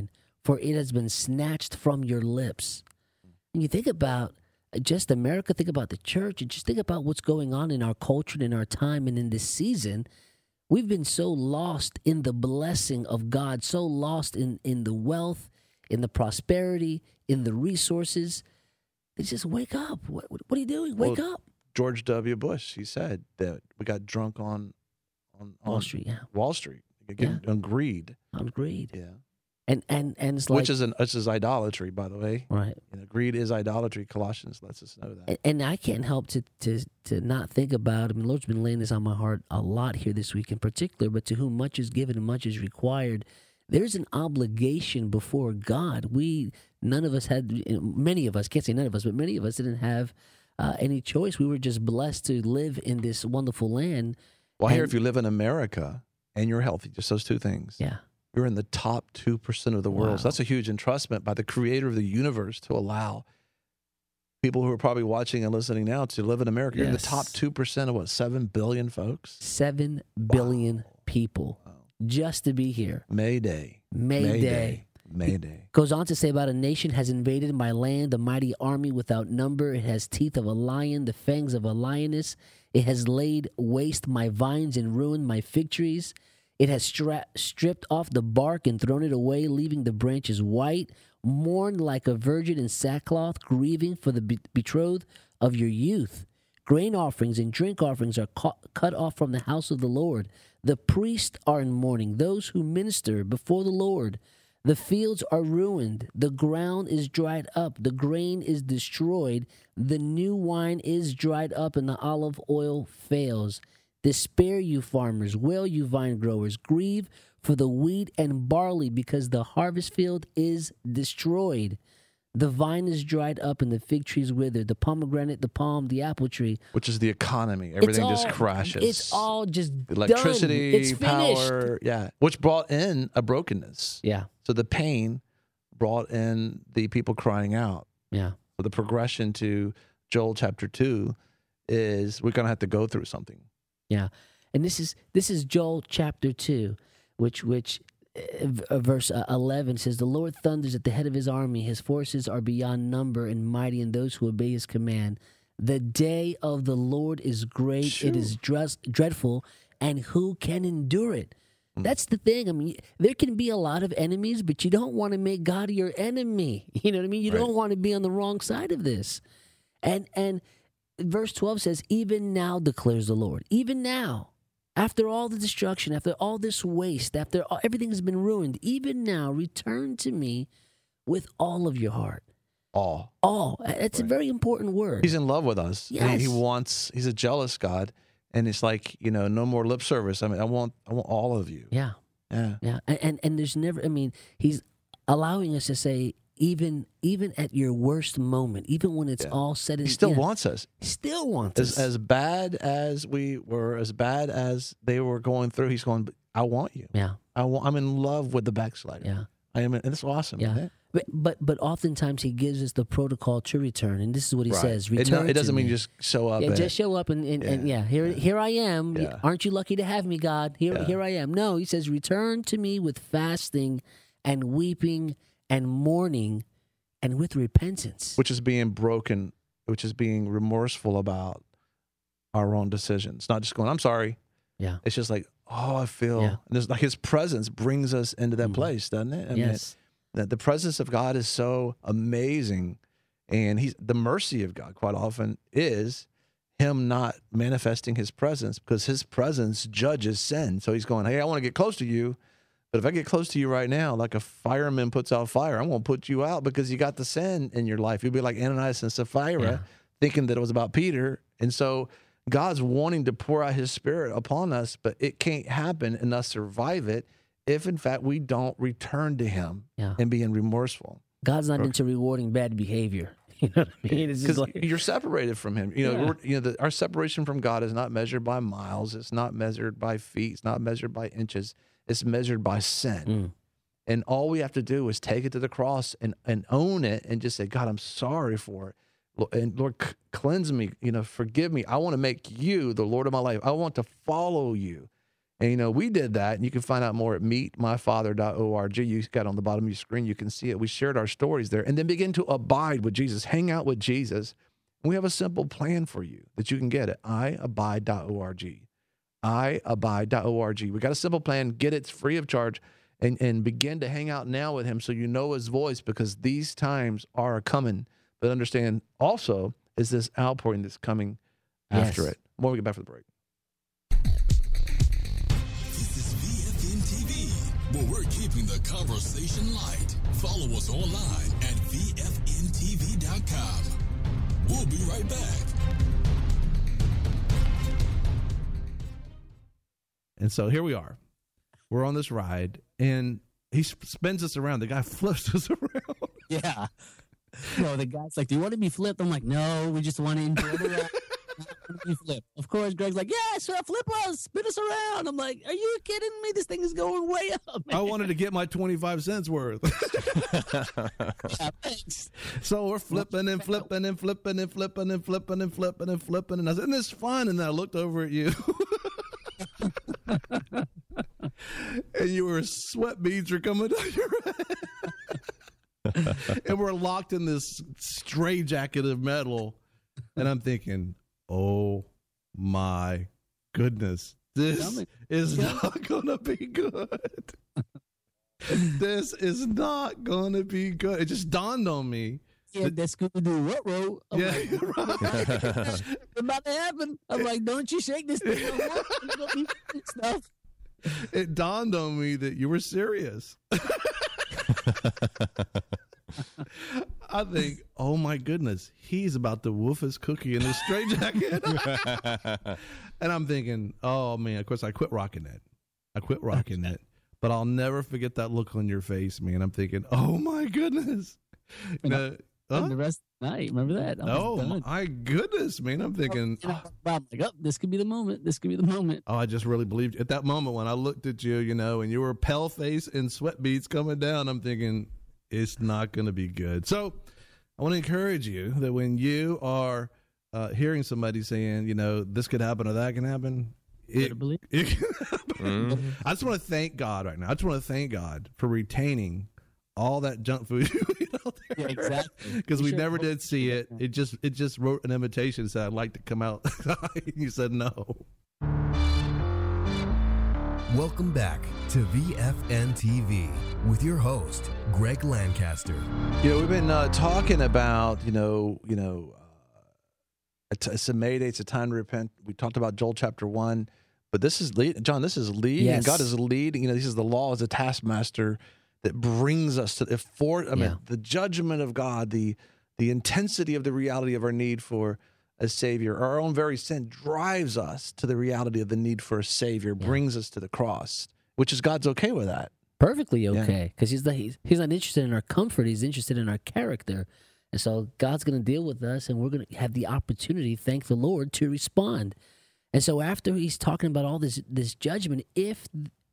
for it has been snatched from your lips. And you think about just America, think about the church, and just think about what's going on in our culture and in our time and in this season. We've been so lost in the blessing of God, so lost in, in the wealth, in the prosperity, in the resources. They just wake up. What, what are you doing? Wake Well, up. George W. Bush, he said that we got drunk on on, on Wall Street, yeah. Wall Street. Again, on greed. On greed. Yeah. And and and it's like, Which is an which is idolatry, by the way. Right. You know, greed is idolatry. Colossians lets us know that. and, and I can't help to, to to not think about. I mean, the Lord's been laying this on my heart a lot here this week in particular. But to whom much is given and much is required, there's an obligation before God. We none of us had, many of us can't say none of us, but many of us didn't have uh, any choice. We were just blessed to live in this wonderful land. Well, here, And- if you live in America and you're healthy, just those two things. Yeah. You're in the top two percent of the world. Wow. So that's a huge entrustment by the creator of the universe to allow people who are probably watching and listening now to live in America. You're in the Yes. top two percent of what, seven billion folks? Seven billion people just to be here. Mayday. Mayday. Mayday. Goes on to say about a nation has invaded my land, a mighty army without number. It has teeth of a lion, the fangs of a lioness. It has laid waste my vines and ruined my fig trees. It has stra- stripped off the bark and thrown it away, leaving the branches white. Mourn like a virgin in sackcloth, grieving for the be- betrothed of your youth. Grain offerings and drink offerings are ca- cut off from the house of the Lord. The priests are in mourning, those who minister before the Lord. The fields are ruined. The ground is dried up. The grain is destroyed. The new wine is dried up, and the olive oil fails. Despair, you farmers. Wail, you vine growers. Grieve for the wheat and barley, because the harvest field is destroyed. The vine is dried up, and the fig tree is withered. The pomegranate, the palm, the apple tree. Which is the economy. Everything all- just crashes. It's all just Electricity, done. It's finished. power, yeah, which brought in a brokenness. Yeah. So the pain brought in the people crying out. Yeah. So the progression to Joel chapter two is we're going to have to go through something. Yeah, and this is this is Joel chapter two, which which uh, v- uh, verse uh, eleven says, "The Lord thunders at the head of his army; his forces are beyond number and mighty, in those who obey his command. The day of the Lord is great; it is dress- dreadful, and who can endure it?" That's the thing. I mean, there can be a lot of enemies, but you don't want to make God your enemy. You know what I mean? You Right. don't want to be on the wrong side of this. And and verse twelve says, "Even now declares the Lord, even now, after all the destruction, after all this waste, after all, everything has been ruined, even now return to me with all of your heart." All. All. It's a very important word. He's in love with us. And Yes. He wants, he's a jealous God. And it's like, you know, no more lip service. I mean, I want, I want all of you. Yeah. Yeah. Yeah. And, and and there's never, I mean, he's allowing us to say, even even at your worst moment, even when it's all said and He still yeah, wants us. He still wants As, us. as bad as we were, as bad as they were going through, he's going, I want you. Yeah. I want, I'm in love with the backslider. Yeah. I am, in, and it's awesome. Yeah. man. But, but but oftentimes he gives us the protocol to return, and this is what he Right. says: It no- return. it doesn't to mean me. just show up Yeah, and- just show up and and yeah, and, yeah here here I am. Yeah. Aren't you lucky to have me, God? Here Yeah. here I am. No, he says, return to me with fasting and weeping and mourning, and with repentance. Which is being broken, which is being remorseful about our own decisions. Not just going, I'm sorry. Yeah. It's just like, oh, I feel. Yeah. And there's like his presence brings us into that place, doesn't it? I Yes. Mean, the, the presence of God is so amazing. And he's the mercy of God quite often is him not manifesting his presence, because his presence judges sin. So he's going, hey, I want to get close to you. But if I get close to you right now, like a fireman puts out fire, I'm going to put you out because you got the sin in your life. You'll be like Ananias and Sapphira, Yeah. thinking that it was about Peter. And so God's wanting to pour out his spirit upon us, but it can't happen and us survive it if, in fact, we don't return to him Yeah. and being remorseful. God's not into rewarding bad behavior. You know what I mean? It's just Because like, you're separated from him. You know, Yeah. we're, you know, the, our separation from God is not measured by miles. It's not measured by feet. It's not measured by inches. It's measured by sin. Mm. And all we have to do is take it to the cross and, and own it and just say, God, I'm sorry for it. Lo- And Lord, c- cleanse me, you know, forgive me. I want to make you the Lord of my life. I want to follow you. And, you know, we did that, and you can find out more at meet my father dot org. You got on the bottom of your screen. You can see it. We shared our stories there. And then begin to abide with Jesus, hang out with Jesus. We have a simple plan for you that you can get at i abide dot org. i abide dot org. We got a simple plan. Get it. It's free of charge. And, and begin to hang out now with him so you know his voice, because these times are coming. But understand also is this outpouring that's coming after Yes. it. More we get back from the break. This is V F N T V, where we're keeping the conversation light. Follow us online at V F N T V dot com. We'll be right back. And so here we are. We're on this ride, and he sp- spins us around. The guy flips us around. Yeah. No, the guy's like, do you want to be flipped? I'm like, no, we just want to enjoy the ride. Not want to be flipped. Of course, Greg's like, yeah, sure, flip us, spin us around. I'm like, are you kidding me? This thing is going way up, man. I wanted to get my twenty-five cents worth. Yeah, thanks. So we're flipping and flipping and flipping and flipping and flipping and flipping and flipping. And I said, isn't this fun? And then I looked over at you. And you were sweat beads were coming down your head. And we're locked in this straitjacket of metal. And I'm thinking, oh my goodness, this is not going to be good. This is not going to be good. It just dawned on me. Yeah, that's Scooby Doo what roll? I'm Yeah, like, you're right. What's about to happen? I'm like, don't you shake this thing. no more. It's gonna be stuff. It dawned on me that you were serious. I think, oh my goodness, he's about to woof his cookie in his straitjacket. And I'm thinking, oh man, of course I quit rocking it. I quit rocking it. But I'll never forget that look on your face, man. I'm thinking, oh my goodness. You know, huh? The rest of the night, remember that? I was Oh done. my goodness, man. I'm thinking, You know, I'm like, oh, this could be the moment. This could be the moment. oh, I just really believed at that moment when I looked at you, you know, and you were pale face and sweat beads coming down. I'm thinking it's not going to be good. So I want to encourage you that when you are uh, hearing somebody saying, you know, this could happen or that can happen, it, it can happen. I just want to thank God right now. I just want to thank God for retaining all that junk food you eat out there. Yeah, exactly. Because You we should never hope- did see it. It just it just wrote an invitation and said, I'd like to come out. You said no. Welcome back to V F N T V with your host, Greg Lancaster. You know, we've been uh, talking about, you know, you know, uh, it's, it's a Mayday, it's a time to repent. We talked about Joel chapter one, but this is lead, John. This is leading. Yes. God is leading. You know, this is the law as a taskmaster that brings us to the for. I mean, Yeah. the judgment of God, the the intensity of the reality of our need for a savior, our own very sin drives us to the reality of the need for a savior, brings us to the cross, which is God's okay with that. Perfectly okay, because he's, the, he's he's not interested in our comfort. He's interested in our character, and so God's going to deal with us, and we're going to have the opportunity, thank the Lord, to respond. And so after he's talking about all this this judgment, if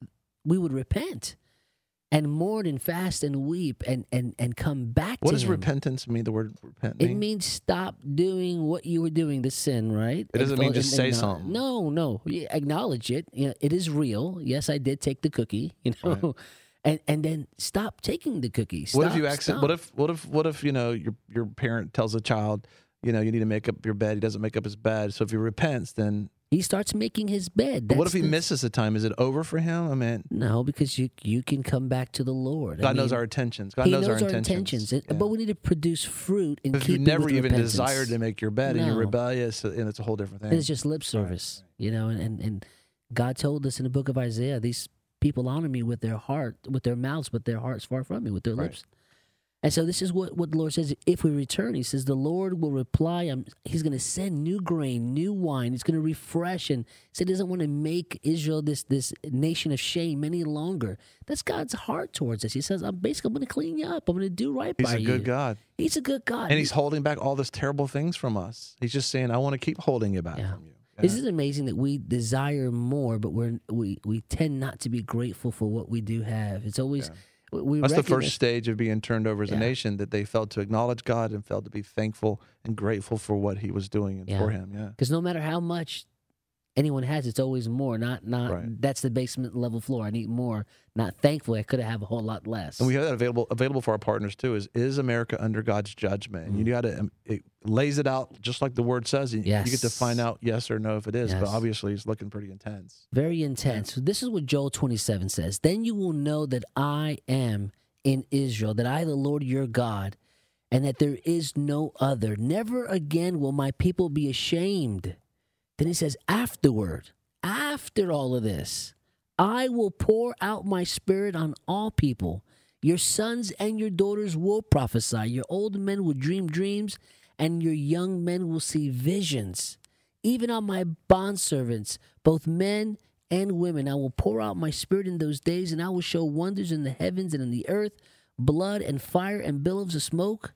we would repent and mourn and fast and weep and and and come back What to does him, repentance mean? The word repent it mean? means stop doing what you were doing, the sin, right? It doesn't And mean fo- just and- say and, uh, something. No, no. You acknowledge it. You know, it is real. Yes, I did take the cookie. You know, and and then stop taking the cookie. What if Stop, you accident? stop. What if what if what if you know your your parent tells a child, you know, you need to make up your bed. He doesn't make up his bed. So if he repents, then he starts making his bed? But what if That's he the- misses the time? Is it over for him? I mean, No, because you you can come back to the Lord. I God knows mean, our intentions. God he knows, knows our intentions. and- But we need to produce fruit in If you keeping never with even repentance. desired to make your bed and you're No. rebellious, and it's a whole different thing. It's just lip service, you know. And, and and God told us in the book of Isaiah, these people honor me with their heart, with their mouths, but their hearts far from me, with their Right. lips. And so this is what, what the Lord says. If we return, he says, the Lord will reply. Um, he's going to send new grain, new wine. He's going to refresh. And so he doesn't want to make Israel this this nation of shame any longer. That's God's heart towards us. He says, I'm basically I'm going to clean you up. I'm going to do right He's by a you. good God. He's a good God. And he's holding back all these terrible things from us. He's just saying, I want to keep holding you back from you. Isn't it amazing that we desire more, but we're, we we tend not to be grateful for what we do have? It's always we- we That's the recognize- first stage of being turned over as a Yeah. nation, that they failed to acknowledge God and failed to be thankful and grateful for what he was doing and for him. Yeah. Because no matter how much anyone has, it's always more. Not not Right. that's the basement level floor. I need more. Not thankfully, I could have a whole lot less. And we have that available available for our partners too. Is is America under God's judgment? And you got to um, it lays it out just like the word says. And Yes. You get to find out yes or no if it is. But Yes. obviously, it's looking pretty intense. Very intense. So this is what Joel twenty-seven says. Then you will know that I am in Israel, that I, the Lord your God, and that there is no other. Never again will my people be ashamed. Then he says, afterward, after all of this, I will pour out my spirit on all people. Your sons and your daughters will prophesy. Your old men will dream dreams, and your young men will see visions. Even on my bondservants, both men and women, I will pour out my spirit in those days, and I will show wonders in the heavens and in the earth, blood and fire and billows of smoke.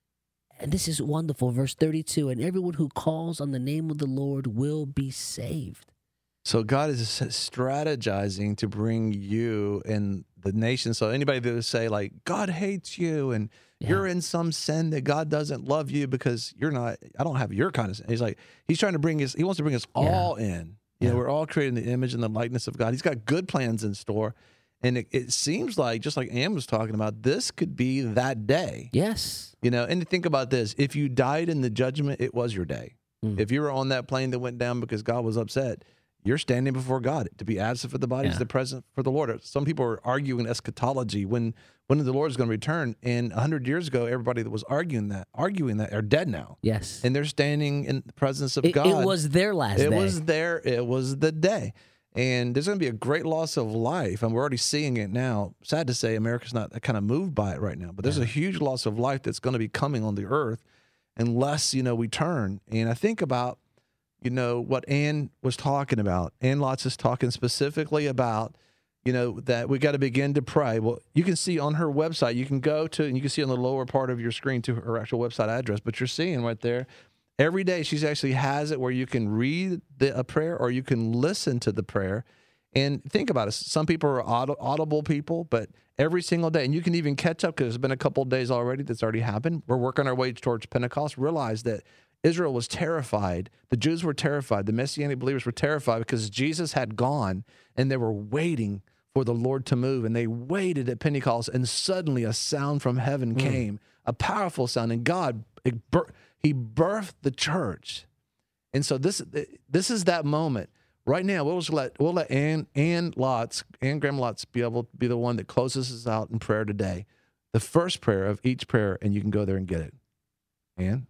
And this is wonderful, verse thirty-two, and everyone who calls on the name of the Lord will be saved. So God is strategizing to bring you and the nation. So anybody that would say like God hates you and yeah. you're in some sin that God doesn't love you because you're not. I don't have your kind of sin. He's like he's trying to bring us. He wants to bring us yeah. all in. You yeah. know, we're all created in the image and the likeness of God. He's got good plans in store, and it, it seems like just like Ann was talking about, this could be that day. Yes. You know, and think about this: if you died in the judgment, it was your day. Mm. If you were on that plane that went down because God was upset, you're standing before God. To be absent for the body is Yeah. the present for the Lord. Some people are arguing eschatology when when the Lord is going to return. And a hundred years ago, everybody that was arguing that arguing that are dead now. Yes, and they're standing in the presence of It- God. it was their last It day. was their. It was the day. And there's going to be a great loss of life, and we're already seeing it now. Sad to say, America's not kind of moved by it right now, but there's a huge loss of life that's going to be coming on the earth unless, you know, we turn. And I think about, you know, what Ann was talking about. Ann Lotz is talking specifically about, you know, that we got to begin to pray. Well, you can see on her website, you can go to, and you can see on the lower part of your screen to her actual website address, but you're seeing right there, every day she's actually has it where you can read the, a prayer or you can listen to the prayer. And think about it. Some people are aud- audible people, but every single day, and you can even catch up because it's been a couple of days already that's already happened. We're working our way towards Pentecost. Realize that Israel was terrified. The Jews were terrified. The Messianic believers were terrified because Jesus had gone and they were waiting for the Lord to move. And they waited at Pentecost, and suddenly a sound from heaven Mm. came, a powerful sound. And God, it bir- he birthed the church. And so this this is that moment. Right now, we'll just let we'll let Ann Ann Lotz, Ann Graham Lotz be able to be the one that closes us out in prayer today. The first prayer of each prayer, and you can go there and get it. Ann?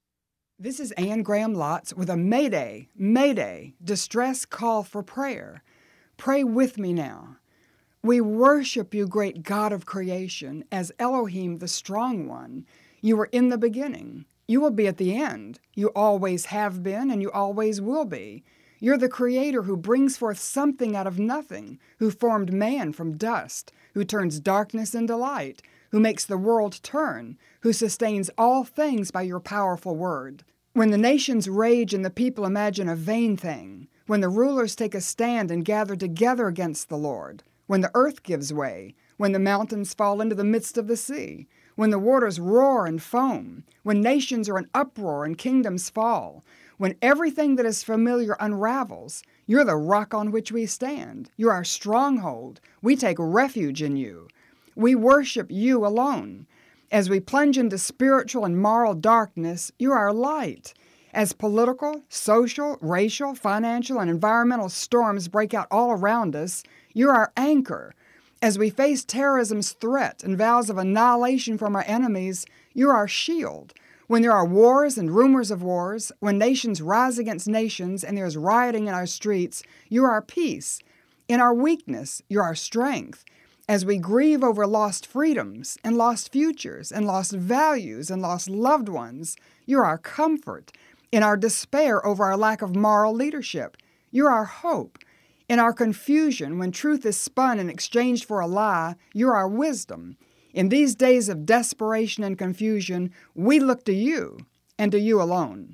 This is Ann Graham Lotz with a Mayday, Mayday, distress call for prayer. Pray with me now. We worship you, great God of creation, as Elohim, the strong one. You were in the beginning. You will be at the end. You always have been, and you always will be. You're the creator who brings forth something out of nothing, who formed man from dust, who turns darkness into light, who makes the world turn, who sustains all things by your powerful word. When the nations rage and the people imagine a vain thing, when the rulers take a stand and gather together against the Lord, when the earth gives way, when the mountains fall into the midst of the sea, when the waters roar and foam, when nations are in uproar and kingdoms fall, when everything that is familiar unravels, you're the rock on which we stand. You're our stronghold. We take refuge in you. We worship you alone. As we plunge into spiritual and moral darkness, you're our light. As political, social, racial, financial, and environmental storms break out all around us, you're our anchor. As we face terrorism's threat and vows of annihilation from our enemies, you're our shield. When there are wars and rumors of wars, when nations rise against nations and there's rioting in our streets, you're our peace. In our weakness, you're our strength. As we grieve over lost freedoms and lost futures and lost values and lost loved ones, you're our comfort. In our despair over our lack of moral leadership, you're our hope. In our confusion, when truth is spun and exchanged for a lie, you're our wisdom. In these days of desperation and confusion, we look to you and to you alone.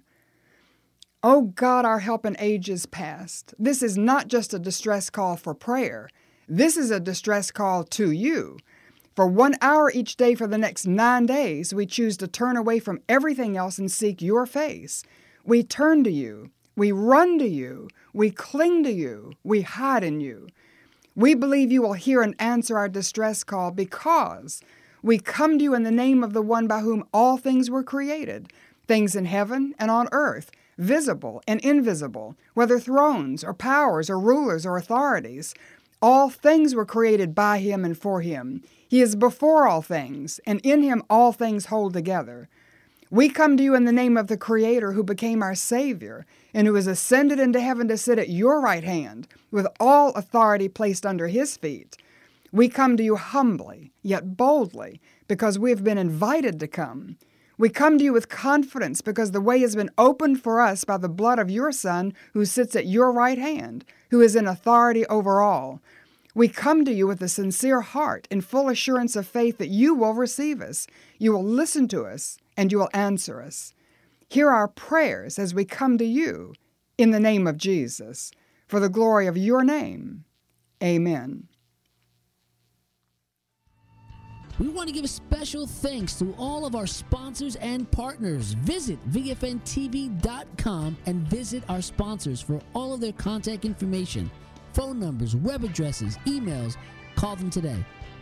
O God, our help in ages past, this is not just a distress call for prayer. This is a distress call to you. For one hour each day for the next nine days, we choose to turn away from everything else and seek your face. We turn to you. We run to you. We cling to you. We hide in you. We believe you will hear and answer our distress call because we come to you in the name of the one by whom all things were created, things in heaven and on earth, visible and invisible, whether thrones or powers or rulers or authorities. All things were created by him and for him. He is before all things, and in him all things hold together. We come to you in the name of the Creator who became our Savior and who has ascended into heaven to sit at your right hand with all authority placed under his feet. We come to you humbly, yet boldly, because we have been invited to come. We come to you with confidence because the way has been opened for us by the blood of your Son who sits at your right hand, who is in authority over all. We come to you with a sincere heart in full assurance of faith that you will receive us, you will listen to us, and you will answer us. Hear our prayers as we come to you in the name of Jesus, for the glory of your name. Amen. We want to give a special thanks to all of our sponsors and partners. Visit V F N T V dot com and visit our sponsors for all of their contact information, phone numbers, web addresses, emails. Call them today.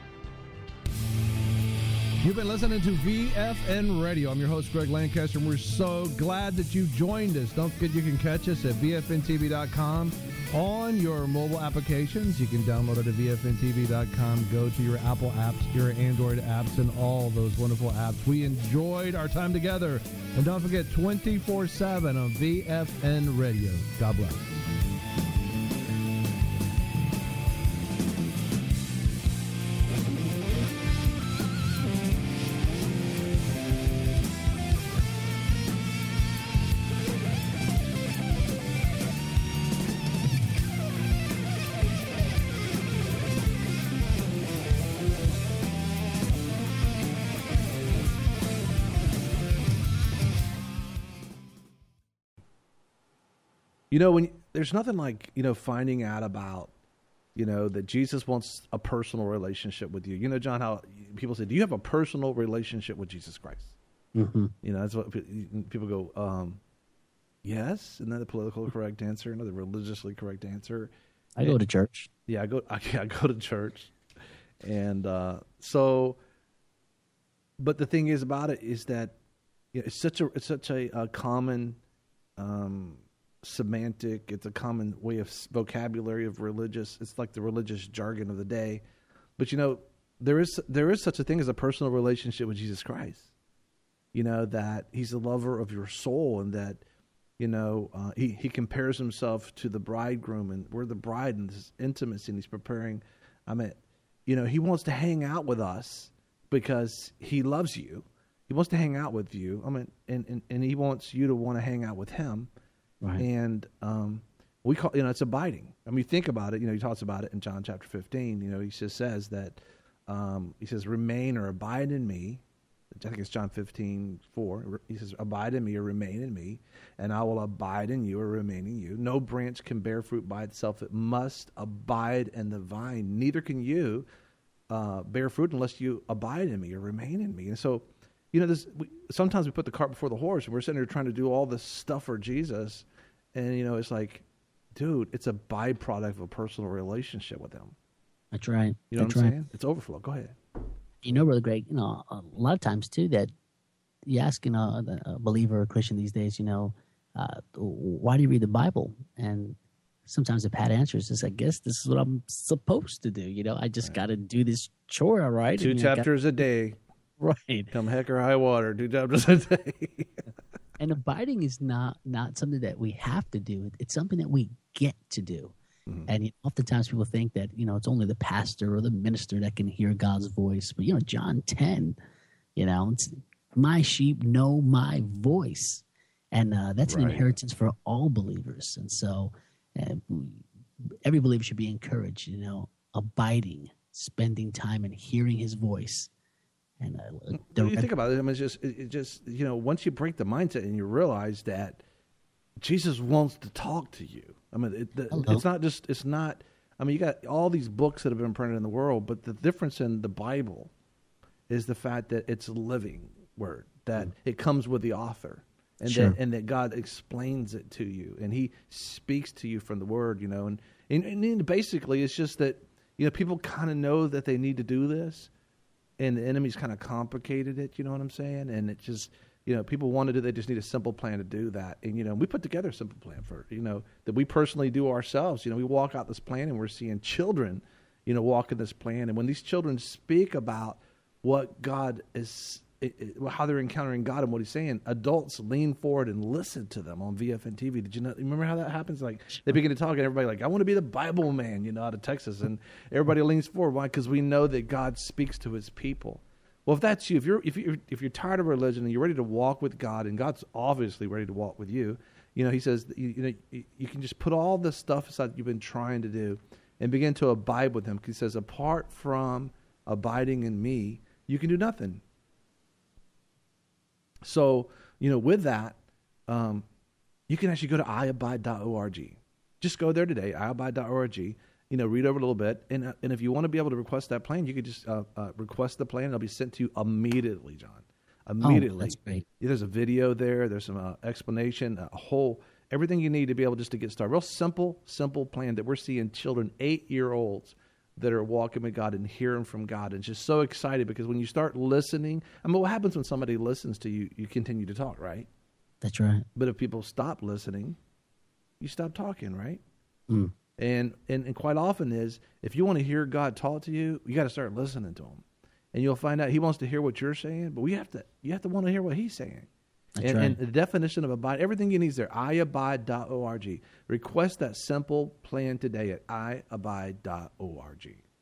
You've been listening to V F N Radio. I'm your host, Greg Lancaster, and we're so glad that you joined us. Don't forget you can catch us at V F N T V dot com on your mobile applications. You can download it at V F N T V dot com. Go to your Apple apps, your Android apps, and all those wonderful apps. We enjoyed our time together. And don't forget, twenty-four seven on V F N Radio. God bless. You know, when there's nothing like, you know, finding out about, you know, that Jesus wants a personal relationship with you. You know, John, how people say, do you have a personal relationship with Jesus Christ? Mm-hmm. You know, that's what people go, um, yes. Isn't that the political correct answer? Another religiously correct answer. I and, go to church. Yeah, I go, I, I go to church. And uh, so, but the thing is about it is that you know, it's such a, it's such a, a common, um, semantic, it's a common way of vocabulary of religious, it's like the religious jargon of the day. But you know, there is there is such a thing as a personal relationship with Jesus Christ. You know, that he's the lover of your soul, and that, you know, uh, he, he compares himself to the bridegroom, and we're the bride in this intimacy, and he's preparing. I mean, you know, he wants to hang out with us because he loves you. He wants to hang out with you. I mean, and, and, and he wants you to want to hang out with him. Right. And um, we call, you know, it's abiding. I mean, think about it. You know, he talks about it in John chapter fifteen. You know, he just says that, um, he says, remain or abide in me. I think it's John fifteen four. He says, abide in me or remain in me, and I will abide in you or remain in you. No branch can bear fruit by itself. It must abide in the vine. Neither can you uh, bear fruit unless you abide in me or remain in me. And so, you know, this, we, sometimes we put the cart before the horse, and we're sitting there trying to do all this stuff for Jesus. And, you know, it's like, dude, it's a byproduct of a personal relationship with him. That's right. You know That's what I'm right. saying? It's overflow. Go ahead. You know, Brother Greg, you know, a lot of times, too, that you ask, you know, a believer or a Christian these days, you know, uh, why do you read the Bible? And sometimes the pat answer is just, I guess this is what I'm supposed to do. You know, I just right. got to do this chore, all right? Two and chapters gotta, a day. Right. Come heck or high water, two chapters a day. And abiding is not, not something that we have to do. It's something that we get to do. Mm-hmm. And you know, oftentimes people think that, you know, it's only the pastor or the minister that can hear God's voice. But, you know, John ten, you know, it's, my sheep know my voice. And uh, that's right. an inheritance for all believers. And so uh, every believer should be encouraged, you know, abiding, spending time and hearing his voice. And uh, when you think about it, I mean, it's just, it, it just, you know, once you break the mindset and you realize that Jesus wants to talk to you. I mean, it, the, it's not just, it's not, I mean, you got all these books that have been printed in the world, but the difference in the Bible is the fact that it's a living word, that mm. it comes with the author. and Sure. that and that God explains it to you, and He speaks to you from the Word, you know, and and, and basically it's just that, you know, people kind of know that they need to do this, and the enemy's kind of complicated it, you know what I'm saying? And it just, you know, people want to do, they just need a simple plan to do that. And, you know, we put together a simple plan for, you know, that we personally do ourselves. You know, we walk out this plan and we're seeing children, you know, walk in this plan. And when these children speak about what God is, it, it, how they're encountering God and what He's saying, adults lean forward and listen to them on V F N T V. Did you know, remember how that happens? Like, they begin to talk and everybody like, I want to be the Bible man, you know, out of Texas. And everybody leans forward. Why? Because we know that God speaks to His people. Well, if that's you, if you're if you if you're tired of religion and you're ready to walk with God, and God's obviously ready to walk with you, you know, He says that you, you know you, you can just put all the stuff aside that you've been trying to do, and begin to abide with Him. He says, apart from abiding in Me, you can do nothing. So, you know, with that, um, you can actually go to i abide dot org. Just go there today, i abide dot org. You know, read over a little bit, and uh, and if you want to be able to request that plan, you could just uh, uh, request the plan. It'll be sent to you immediately, John. Immediately. Oh, that's great. There's a video there. There's some uh, explanation, a whole everything you need to be able just to get started. Real simple, simple plan that we're seeing children, eight-year-olds, that are walking with God and hearing from God, and just so excited because when you start listening, I mean, what happens when somebody listens to you? You continue to talk, right? That's right. But if people stop listening, you stop talking, right? Mm. And, and and quite often is, if you want to hear God talk to you, you got to start listening to Him, and you'll find out He wants to hear what you're saying, but we have to you have to want to hear what He's saying. That's and, right. and the definition of abide, everything you need is there. i abide dot org. Request that simple plan today at i abide dot org.